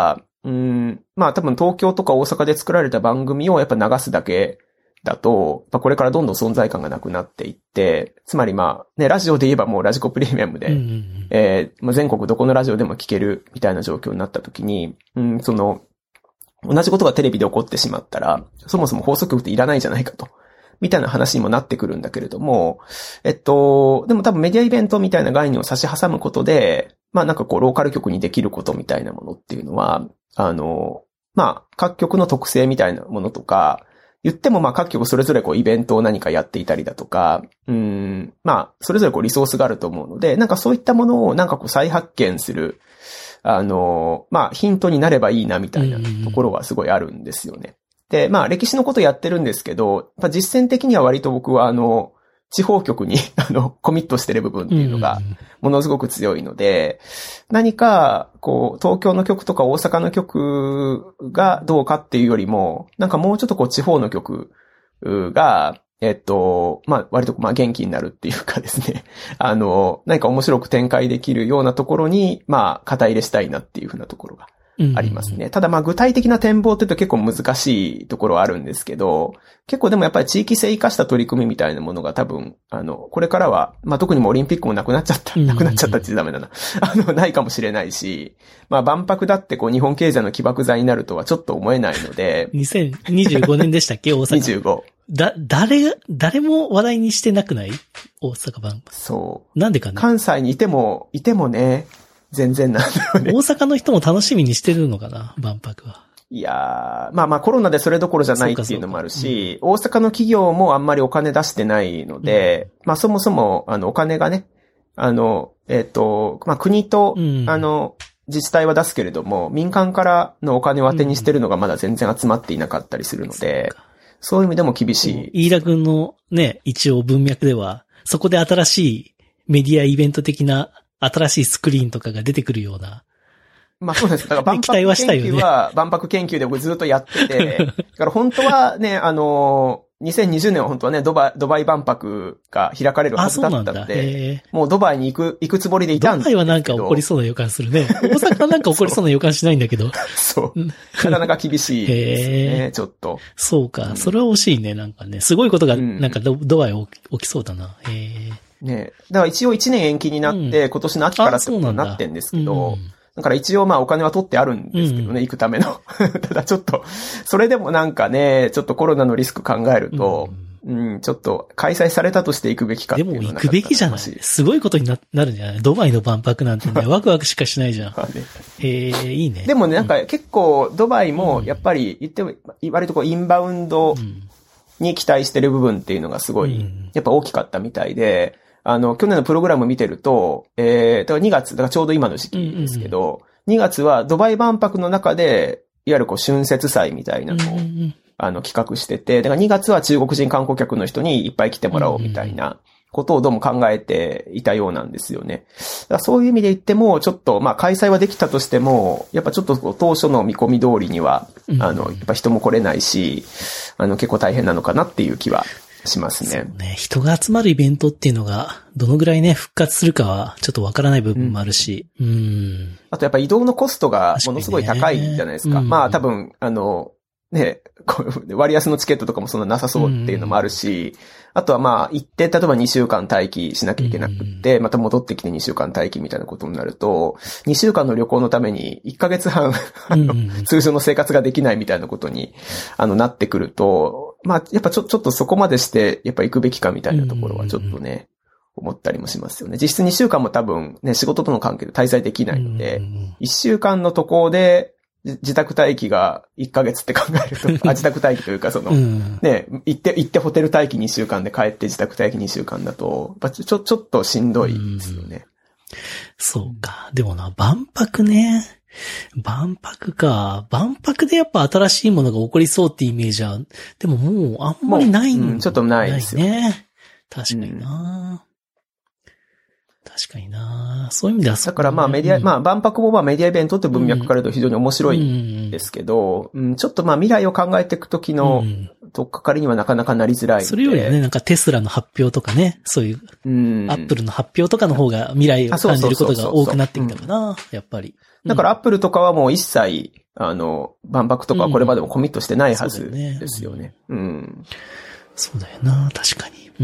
うん、まあ多分東京とか大阪で作られた番組をやっぱ流すだけだと、やっぱこれからどんどん存在感がなくなっていって、つまりまあね、ラジオで言えばもうラジコプレミアムで、うんうんうん、えー、まあ、全国どこのラジオでも聞けるみたいな状況になった時に、うん、その、同じことがテレビで起こってしまったら、そもそも放送局っていらないじゃないかと。みたいな話にもなってくるんだけれども、えっと、でも多分メディアイベントみたいな概念を差し挟むことで、まあなんかこうローカル局にできることみたいなものっていうのは、あの、まあ各局の特性みたいなものとか、言ってもまあ各局それぞれこうイベントを何かやっていたりだとか、うん、まあそれぞれこうリソースがあると思うので、なんかそういったものをなんかこう再発見する、あの、まあヒントになればいいなみたいなところはすごいあるんですよね。で、まあ歴史のことやってるんですけど、まあ、実践的には割と僕はあの、地方局にあの、コミットしてる部分っていうのが、ものすごく強いので、何か、こう、東京の局とか大阪の局がどうかっていうよりも、なんかもうちょっとこう、地方の局が、えっと、まあ、割とまあ元気になるっていうかですね、あの、何か面白く展開できるようなところに、まあ、肩入れしたいなっていうふうなところが。ありますね。うん、ただまあ具体的な展望って言うと結構難しいところはあるんですけど、結構でもやっぱり地域性生かした取り組みみたいなものが多分、あの、これからは、まあ特にもオリンピックもなくなっちゃった、なくなっちゃったって言っちゃダメだな。あの、ないかもしれないし、まあ万博だってこう日本経済の起爆剤になるとはちょっと思えないので。 にせんにじゅうごねんでしたっけ大阪。 にじゅうご。 だ、誰が、誰も話題にしてなくない大阪万博。 そう。 なんでかな。 関西にいても、いてもね、全然なんだよね。 大阪の人も楽しみにしてるのかな、万博は。 いやー、まあまあコロナでそれどころじゃないっていうのもあるし、うん、大阪の企業もあんまりお金出してないので、うん、まあそもそも、あの、お金がね、あの、えっと、まあ国と、うん、あの、自治体は出すけれども、民間からのお金を当てにしてるのがまだ全然集まっていなかったりするので、うん、そういう意味でも厳しい。 飯田君のね、一応文脈では、そこで新しいメディアイベント的な新しいスクリーンとかが出てくるような。 まあそうです。だから万博研究は万博研究で僕ずっとやってて、だから本当はね、あの、にせんにじゅうねんは本当はね、ドバイ、ドバイ万博が開かれるはずだったので、もうドバイに行く、行くつもりでいたんですけど。 ドバイはなんか起こりそうな予感するね。大阪はなんか起こりそうな予感しないんだけど。 そう。なかなか厳しいですね、ちょっと。 そうか、うん、それは惜しいね、なんかね。すごいことが、なんかド、うん、ドバイ起きそうだな。へー。 ね、だから一応いちねん延期になって、うん、今年の秋からってことになってんですけど、うん、だから一応まあお金は取ってあるんですけどね、うん、行くための。ただちょっと、それでもなんかね、ちょっとコロナのリスク考えると、うん、うん、ちょっと開催されたとして行くべきかっていうのは。 でも行くべきじゃない。すごいことに な, なるんじゃないドバイの万博なんてね、ワクワクしかしないじゃん。まあね、へえ、いいね。 でもね、なんか結構ドバイもやっぱり言っても、割とこうインバウンドに期待してる部分っていうのがすごい、やっぱ大きかったみたいで、あの、去年のプログラム見てると、えー、だからにがつ、だからちょうど今の時期ですけど、うんうん、にがつはドバイ万博の中で、いわゆるこう春節祭みたいなのを、うんうん、あの、企画してて、だからにがつは中国人観光客の人にいっぱい来てもらおうみたいなことをどうも考えていたようなんですよね。だからそういう意味で言っても、ちょっと、まあ開催はできたとしても、やっぱちょっと当初の見込み通りには、あの、やっぱ人も来れないし、あの、結構大変なのかなっていう気は、しますね。 そうね。人が集まるイベントっていうのが、どのぐらいね、復活するかは、ちょっとわからない部分もあるし。うん。うんあとやっぱ移動のコストがものすごい高いじゃないですか。かね、まあ多分、あの、ね、割安のチケットとかもそんななさそうっていうのもあるし、うん、あとはまあ、行って、例えばにしゅうかん待機しなきゃいけなくって、うん、また戻ってきてにしゅうかん待機みたいなことになると、にしゅうかんの旅行のためにいっかげつはん、あの、うん、通常の生活ができないみたいなことに、あの、なってくると、まあ、やっぱちょ、ちょっとそこまでして、やっぱ行くべきかみたいなところはちょっとね、思ったりもしますよね。実質にしゅうかんも多分ね、仕事との関係で滞在できないので、いっしゅうかんの渡航で、自宅待機がいっかげつって考えると、あ、自宅待機というかその、うん、ね、行って、行ってホテル待機にしゅうかんで帰って自宅待機にしゅうかんだと、やっぱちょ、ちょっとしんどいですよね。 そうか。でもな、万博ね。万博か。万博でやっぱ新しいものが起こりそうってイメージは、でももうあんまりないんだ、 うん、ちょっとないですよね。 確かにな、うん、確かになそういう意味ではだからまあメディア、うん、まあ万博もまあメディアイベントって文脈から言うと非常に面白いんですけど、うんうん、ちょっとまあ未来を考えていくときのとっかかりにはなかなかなりづらい。 それよりはね、なんかテスラの発表とかね、そういう、うん、アップルの発表とかの方が未来を感じることが多くなってきたかな、やっぱり。 だからアップルとかはもう一切、あの、万博とかこれまでもコミットしてないはずですよね。うん。うん、 そうだよな、確かに。うん、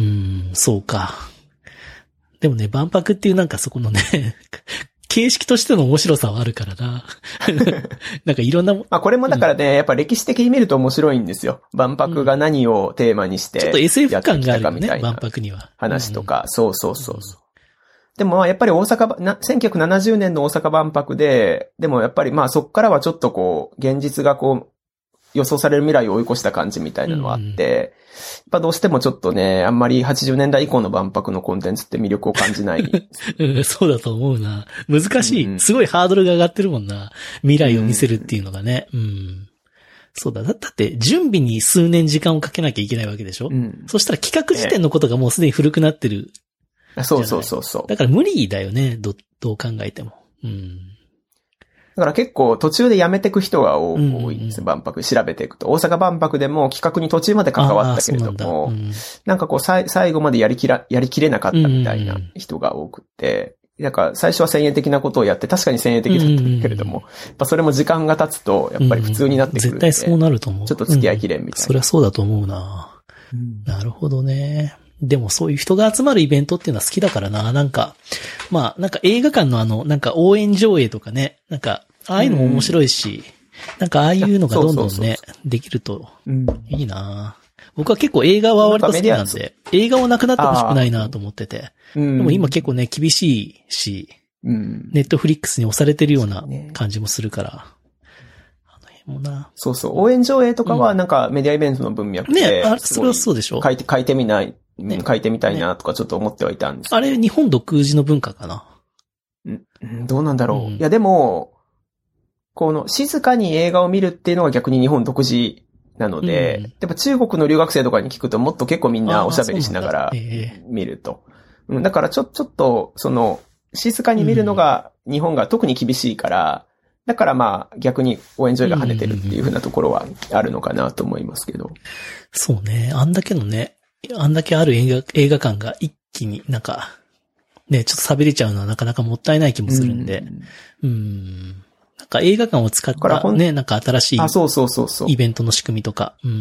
そうか。でもね、万博っていうなんかそこのね、形式としての面白さはあるからな。なんかいろんな。まあこれもだからね、うん、やっぱ歴史的に見ると面白いんですよ。万博が何をテーマにしてやってきたかみたいな。ちょっと エスエフ 感があるよね、万博には。話とか、うん、そうそうそうそう。うんでもまあやっぱり大阪な、せんきゅうひゃくななじゅうねんの大阪万博で、でもやっぱりまあそっからはちょっとこう、現実がこう、予想される未来を追い越した感じみたいなのはあって、うん、やっぱどうしてもちょっとね、あんまりはちじゅうねんだい以降の万博のコンテンツって魅力を感じない。 うん、そうだと思うな。難しい、うん。すごいハードルが上がってるもんな。未来を見せるっていうのがね。うん。うん、そうだ。だって準備に数年時間をかけなきゃいけないわけでしょ、うん、そしたら企画時点のことがもうすでに古くなってる。 そうそうそうそう。 だから無理だよね。ど、どう考えても。うん。 だから結構途中でやめていく人が多いんですよ、万博調べていくと。大阪万博でも企画に途中まで関わったけれども、な, ん、うん、なんかこう最後までやりきら、やりきれなかったみたいな人が多くて、なんか最初は先鋭的なことをやって確かに先鋭的だったけれども、やっぱそれも時間が経つとやっぱり普通になってくるんで、 絶対そうなると思う。 ちょっと付き合いきれんみたいな。 うん、そりゃそうだと思うな。うん、なるほどね。でもそういう人が集まるイベントっていうのは好きだからな。なんか、まあ、なんか映画館のあの、なんか応援上映とかね、なんか、ああいうのも面白いし、うん、なんかああいうのがどんどんね、そうそうそうそうできるといいな。僕は結構映画は割と好きなんで、映画はなくなってほしくないなと思ってて。でも今結構ね、厳しいし、うん、ネットフリックスに押されてるような感じもするから。もなそうそう。応援上映とかはなんかメディアイベントの文脈で、 ね、あ、それはそうでしょ。 書いて、書いてみない、ね、書いてみたいなとかちょっと思ってはいたんですけど、 ね、あれ日本独自の文化かな。 ん、どうなんだろう。うん、いやでも、この静かに映画を見るっていうのが逆に日本独自なので、うん、やっぱ中国の留学生とかに聞くともっと結構みんなおしゃべりしながら見ると。うん、だからちょ、ちょっと、その、静かに見るのが日本が特に厳しいから、だからまあ逆に応援上映が跳ねてるっていう風なところはあるのかなと思いますけど。 そうね。あんだけのね、あんだけある映画、映画館が一気になんか、ね、ちょっと喋れちゃうのはなかなかもったいない気もするんで。うん。うんなんか映画館を使ったね、なんか新しいあ、そうそうそうそう。 イベントの仕組みとか。うん。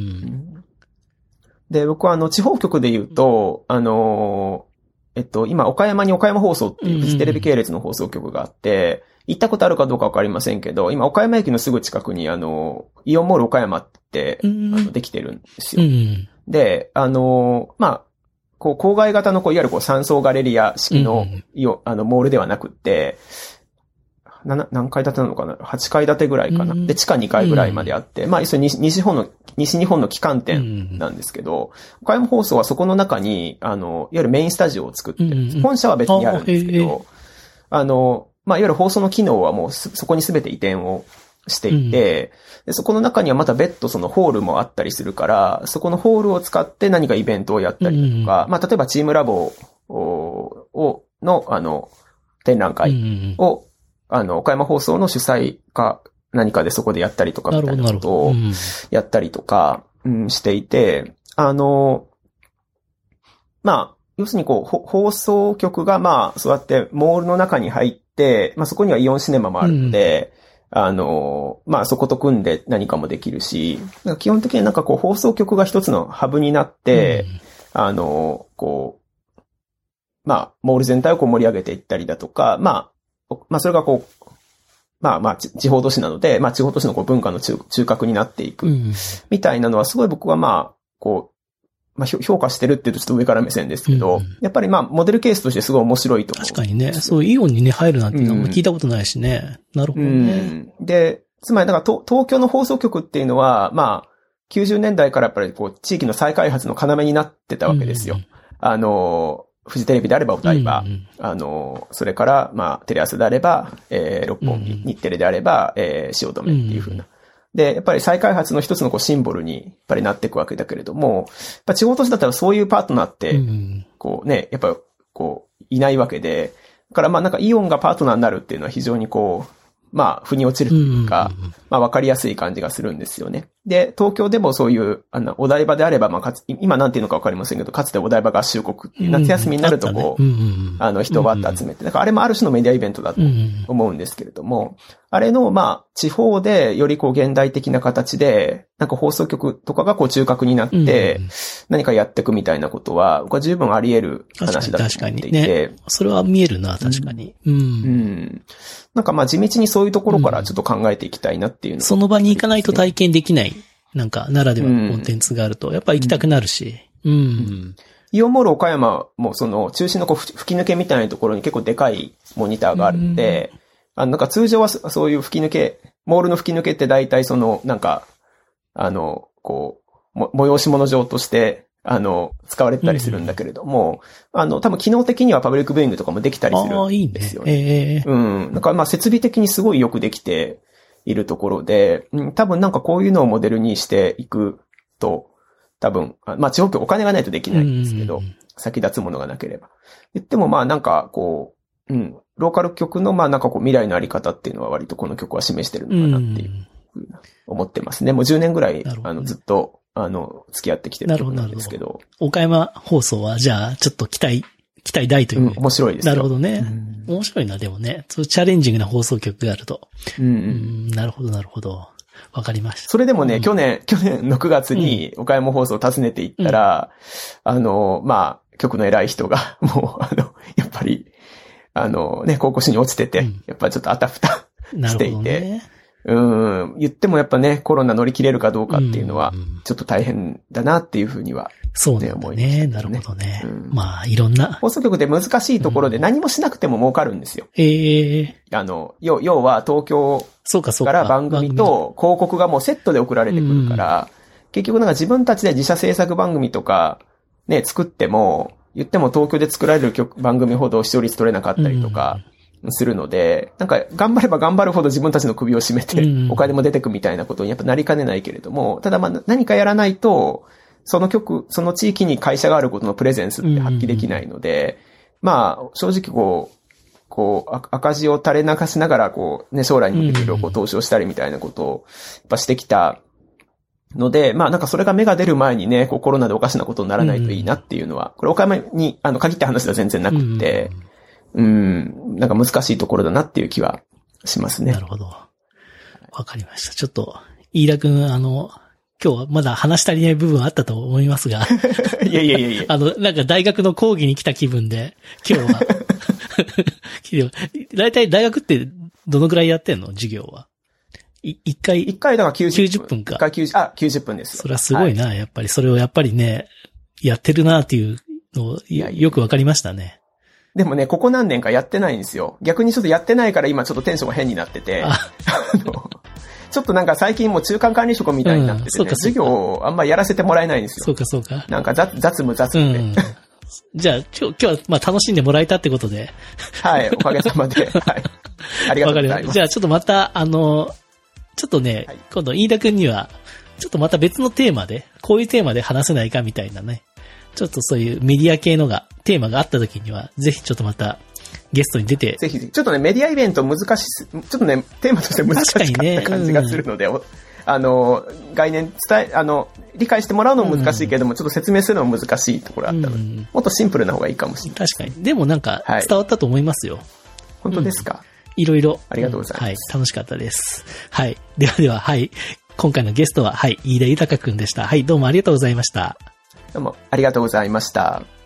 で、僕はあの地方局で言うと、あの、えっと、今岡山に岡山放送っていうフジテレビ系列の放送局があって、行ったことあるかどうかわかりませんけど、今岡山駅のすぐ近くにあの、イオンモール岡山って、あのできてるんですよ。うん、で、あの、まあ、こう、郊外型のこう、いわゆるこう、山荘ガレリア式の、うん、あの、モールではなくって、な何階建てなのかな ?はち 階建てぐらいかな、うん、で、地下にかいぐらいまであって、うん、まあ、一緒に西日本の、西日本の旗艦店なんですけど、うん、岡山放送はそこの中に、あの、いわゆるメインスタジオを作ってるんです。うん、本社は別にあるんですけど、あの、まあ、いわゆる放送の機能はもうそこに全て移転をしていて、うん、でそこの中にはまた別途そのホールもあったりするから、そこのホールを使って何かイベントをやったりとか、うん、まあ、例えばチームラボを、の、あの、展覧会を、うん、あの、岡山放送の主催か何かでそこでやったりとかみたいなことをやったりとか、うん、していて、あの、まあ、要するにこう、放送局がまあ、そうやってモールの中に入って、まあそこにはイオンシネマもあるので、うん、あの、まあそこと組んで何かもできるし、基本的になんかこう放送局が一つのハブになって、うん、あの、こう、まあ、モール全体をこう盛り上げていったりだとか、まあ、まあそれがこう、まあまあ地方都市なので、まあ地方都市のこう文化の 中, 中核になっていく、みたいなのはすごい僕はまあ、こう、まあ、評価してるって言うとちょっと上から目線ですけど、うん、やっぱりまあ、モデルケースとしてすごい面白いと思う。 確かにね。そう、イオンにね、入るなんていうのも聞いたことないしね。うん、なるほどね、 うん。で、つまり、だから東京の放送局っていうのは、まあ、きゅうじゅうねんだいからやっぱりこう、地域の再開発の要になってたわけですよ。うん、あの、フジテレビであればお台場、うん、あの、それから、まあ、テレ朝であれば、えー、六本木、うん、日テレであれば、えー、汐留っていう風な。うんで、やっぱり再開発の一つのこうシンボルにやっぱりなっていくわけだけれども、やっぱ地方都市だったらそういうパートナーって、こうね、やっぱこう、いないわけで、だからまあなんかイオンがパートナーになるっていうのは非常にこう、まあ、腑に落ちるというか、まあわかりやすい感じがするんですよね。 で、東京でもそういう、あの、お台場であれば、まあ、かつ、今なんていうのかわかりませんけど、かつてお台場合衆国っていう夏休みになるとこう、 うんあねうんうんうん、 あの、人をわっと集めて、だからあれもある種のメディアイベントだと思うんですけれども、うんうん、あれの、まあ、地方でよりこう現代的な形で、なんか放送局とかがこう中核になって、何かやっていくみたいなことは、僕は十分あり得る話だと思っていて。確かにね。 それは見えるな、確かに。うん。うんうんなんかまあ地道にそういうところからちょっと考えていきたいなっていうの、 うん、その場に行かないと体験できない、なんか、ならではのコンテンツがあると、やっぱ行きたくなるし。うん。うん、 イオンモール岡山もその中心のこう吹き抜けみたいなところに結構でかいモニターがあるんで、うん、あのなんか通常はそういう吹き抜け、モールの吹き抜けって大体そのなんか、あの、こう、も催し物上として、あの、使われてたりするんだけれども、うん、あの、多分機能的にはパブリックビューイングとかもできたりするんですよね。 ああ、いいね。えー、 うん。なんかまあ設備的にすごいよくできているところで、うん、多分なんかこういうのをモデルにしていくと、多分、まあ地方局お金がないとできないんですけど、うん、先立つものがなければ。言ってもまあなんかこう、うん、ローカル局のまあなんかこう未来のあり方っていうのは割とこの曲は示してるのかなっていうふうに思ってますね。もうじゅうねんぐらい、あのずっと、あの、付き合ってきてる曲なんですけど。ど岡山放送は、じゃあ、ちょっと期待、期待大という。 うん、面白いですよ。 なるほどね。うん、面白いな、でもね。そうチャレンジングな放送局があると。うん、うん。なるほど、なるほど。わかりました。 それでもね、うん、去年、去年のくがつに岡山放送を訪ねていったら、うん、あの、まあ、局の偉い人が、もう、あの、やっぱり、あの、ね、高校誌に落ちてて、うん、やっぱりちょっとあたふたしていて。ねうん、言ってもやっぱね、コロナ乗り切れるかどうかっていうのは、ちょっと大変だなっていうふうには、ね、 そうだね、思いますね。なるほどね。うん、まあ、いろんな。 放送局で難しいところで何もしなくても儲かるんですよ。 ええー。あの、要、要は東京から番組と広告がもうセットで送られてくるから、結局なんか自分たちで自社制作番組とか、ね、作っても、言っても東京で作られる曲番組ほど視聴率取れなかったりとか、するので、なんか頑張れば頑張るほど自分たちの首を絞めてお金も出てくみたいなことにやっぱなりかねないけれども、ただまあ何かやらないと、その局、その地域に会社があることのプレゼンスって発揮できないので、まあ正直こう、こう赤字を垂れ流しながらこうね、将来に向けていろいろこう投資をしたりみたいなことをやっぱしてきたので、まあなんかそれが芽が出る前にね、こうコロナでおかしなことにならないといいなっていうのは、これ岡山にあの限った話では全然なくって、うん、なんか難しいところだなっていう気はしますね。 なるほど。わかりました。ちょっと、飯田くん、あの、今日はまだ話し足りない部分あったと思いますが。 いやいやいやいや。 あの、なんか大学の講義に来た気分で、今日は。だいたい大学ってどのくらいやってんの授業は。い、一回。 一回だからきゅうじゅっぷん。 きゅうじゅっぷんか。 一回きゅうじゅう、あ、きゅうじゅっぷんですよ。 それはすごいな、はい、やっぱり。それをやっぱりね、やってるなっていうのをよくわかりましたね。 でもね、ここ何年かやってないんですよ。逆にちょっとやってないから今ちょっとテンションが変になってて、あのちょっとなんか最近もう中間管理職みたいになってて、ね、うん、そうかそうか授業をあんまやらせてもらえないんですよ。 そうかそうか。 なんか雑務雑務で。うん、 じゃあ今日、今日はまあ楽しんでもらえたってことで。 はい、おかげさまで。はい。ありがとうございます。わかりました。 じゃあちょっとまた、あの、ちょっとね、はい、今度飯田くんには、ちょっとまた別のテーマで、こういうテーマで話せないかみたいなね。ちょっとそういうメディア系のが、テーマがあった時には、ぜひちょっとまたゲストに出て。 ぜひぜひ。ちょっとね、メディアイベント難しい、ちょっとね、テーマとして難しかった感じがするので、ねうん、あの、概念伝え、あの、理解してもらうのも難しいけれども、うん、ちょっと説明するのも難しいところあったので、うん、もっとシンプルな方がいいかもしれない。 確かに。でもなんか、伝わったと思いますよ。はい、 本当ですか、 うん、いろいろ。 ありがとうございます、うん。 はい、楽しかったです。はい。ではでは、はい。今回のゲストは、はい、飯田豊くんでした。はい、どうもありがとうございました。 どうもありがとうございました。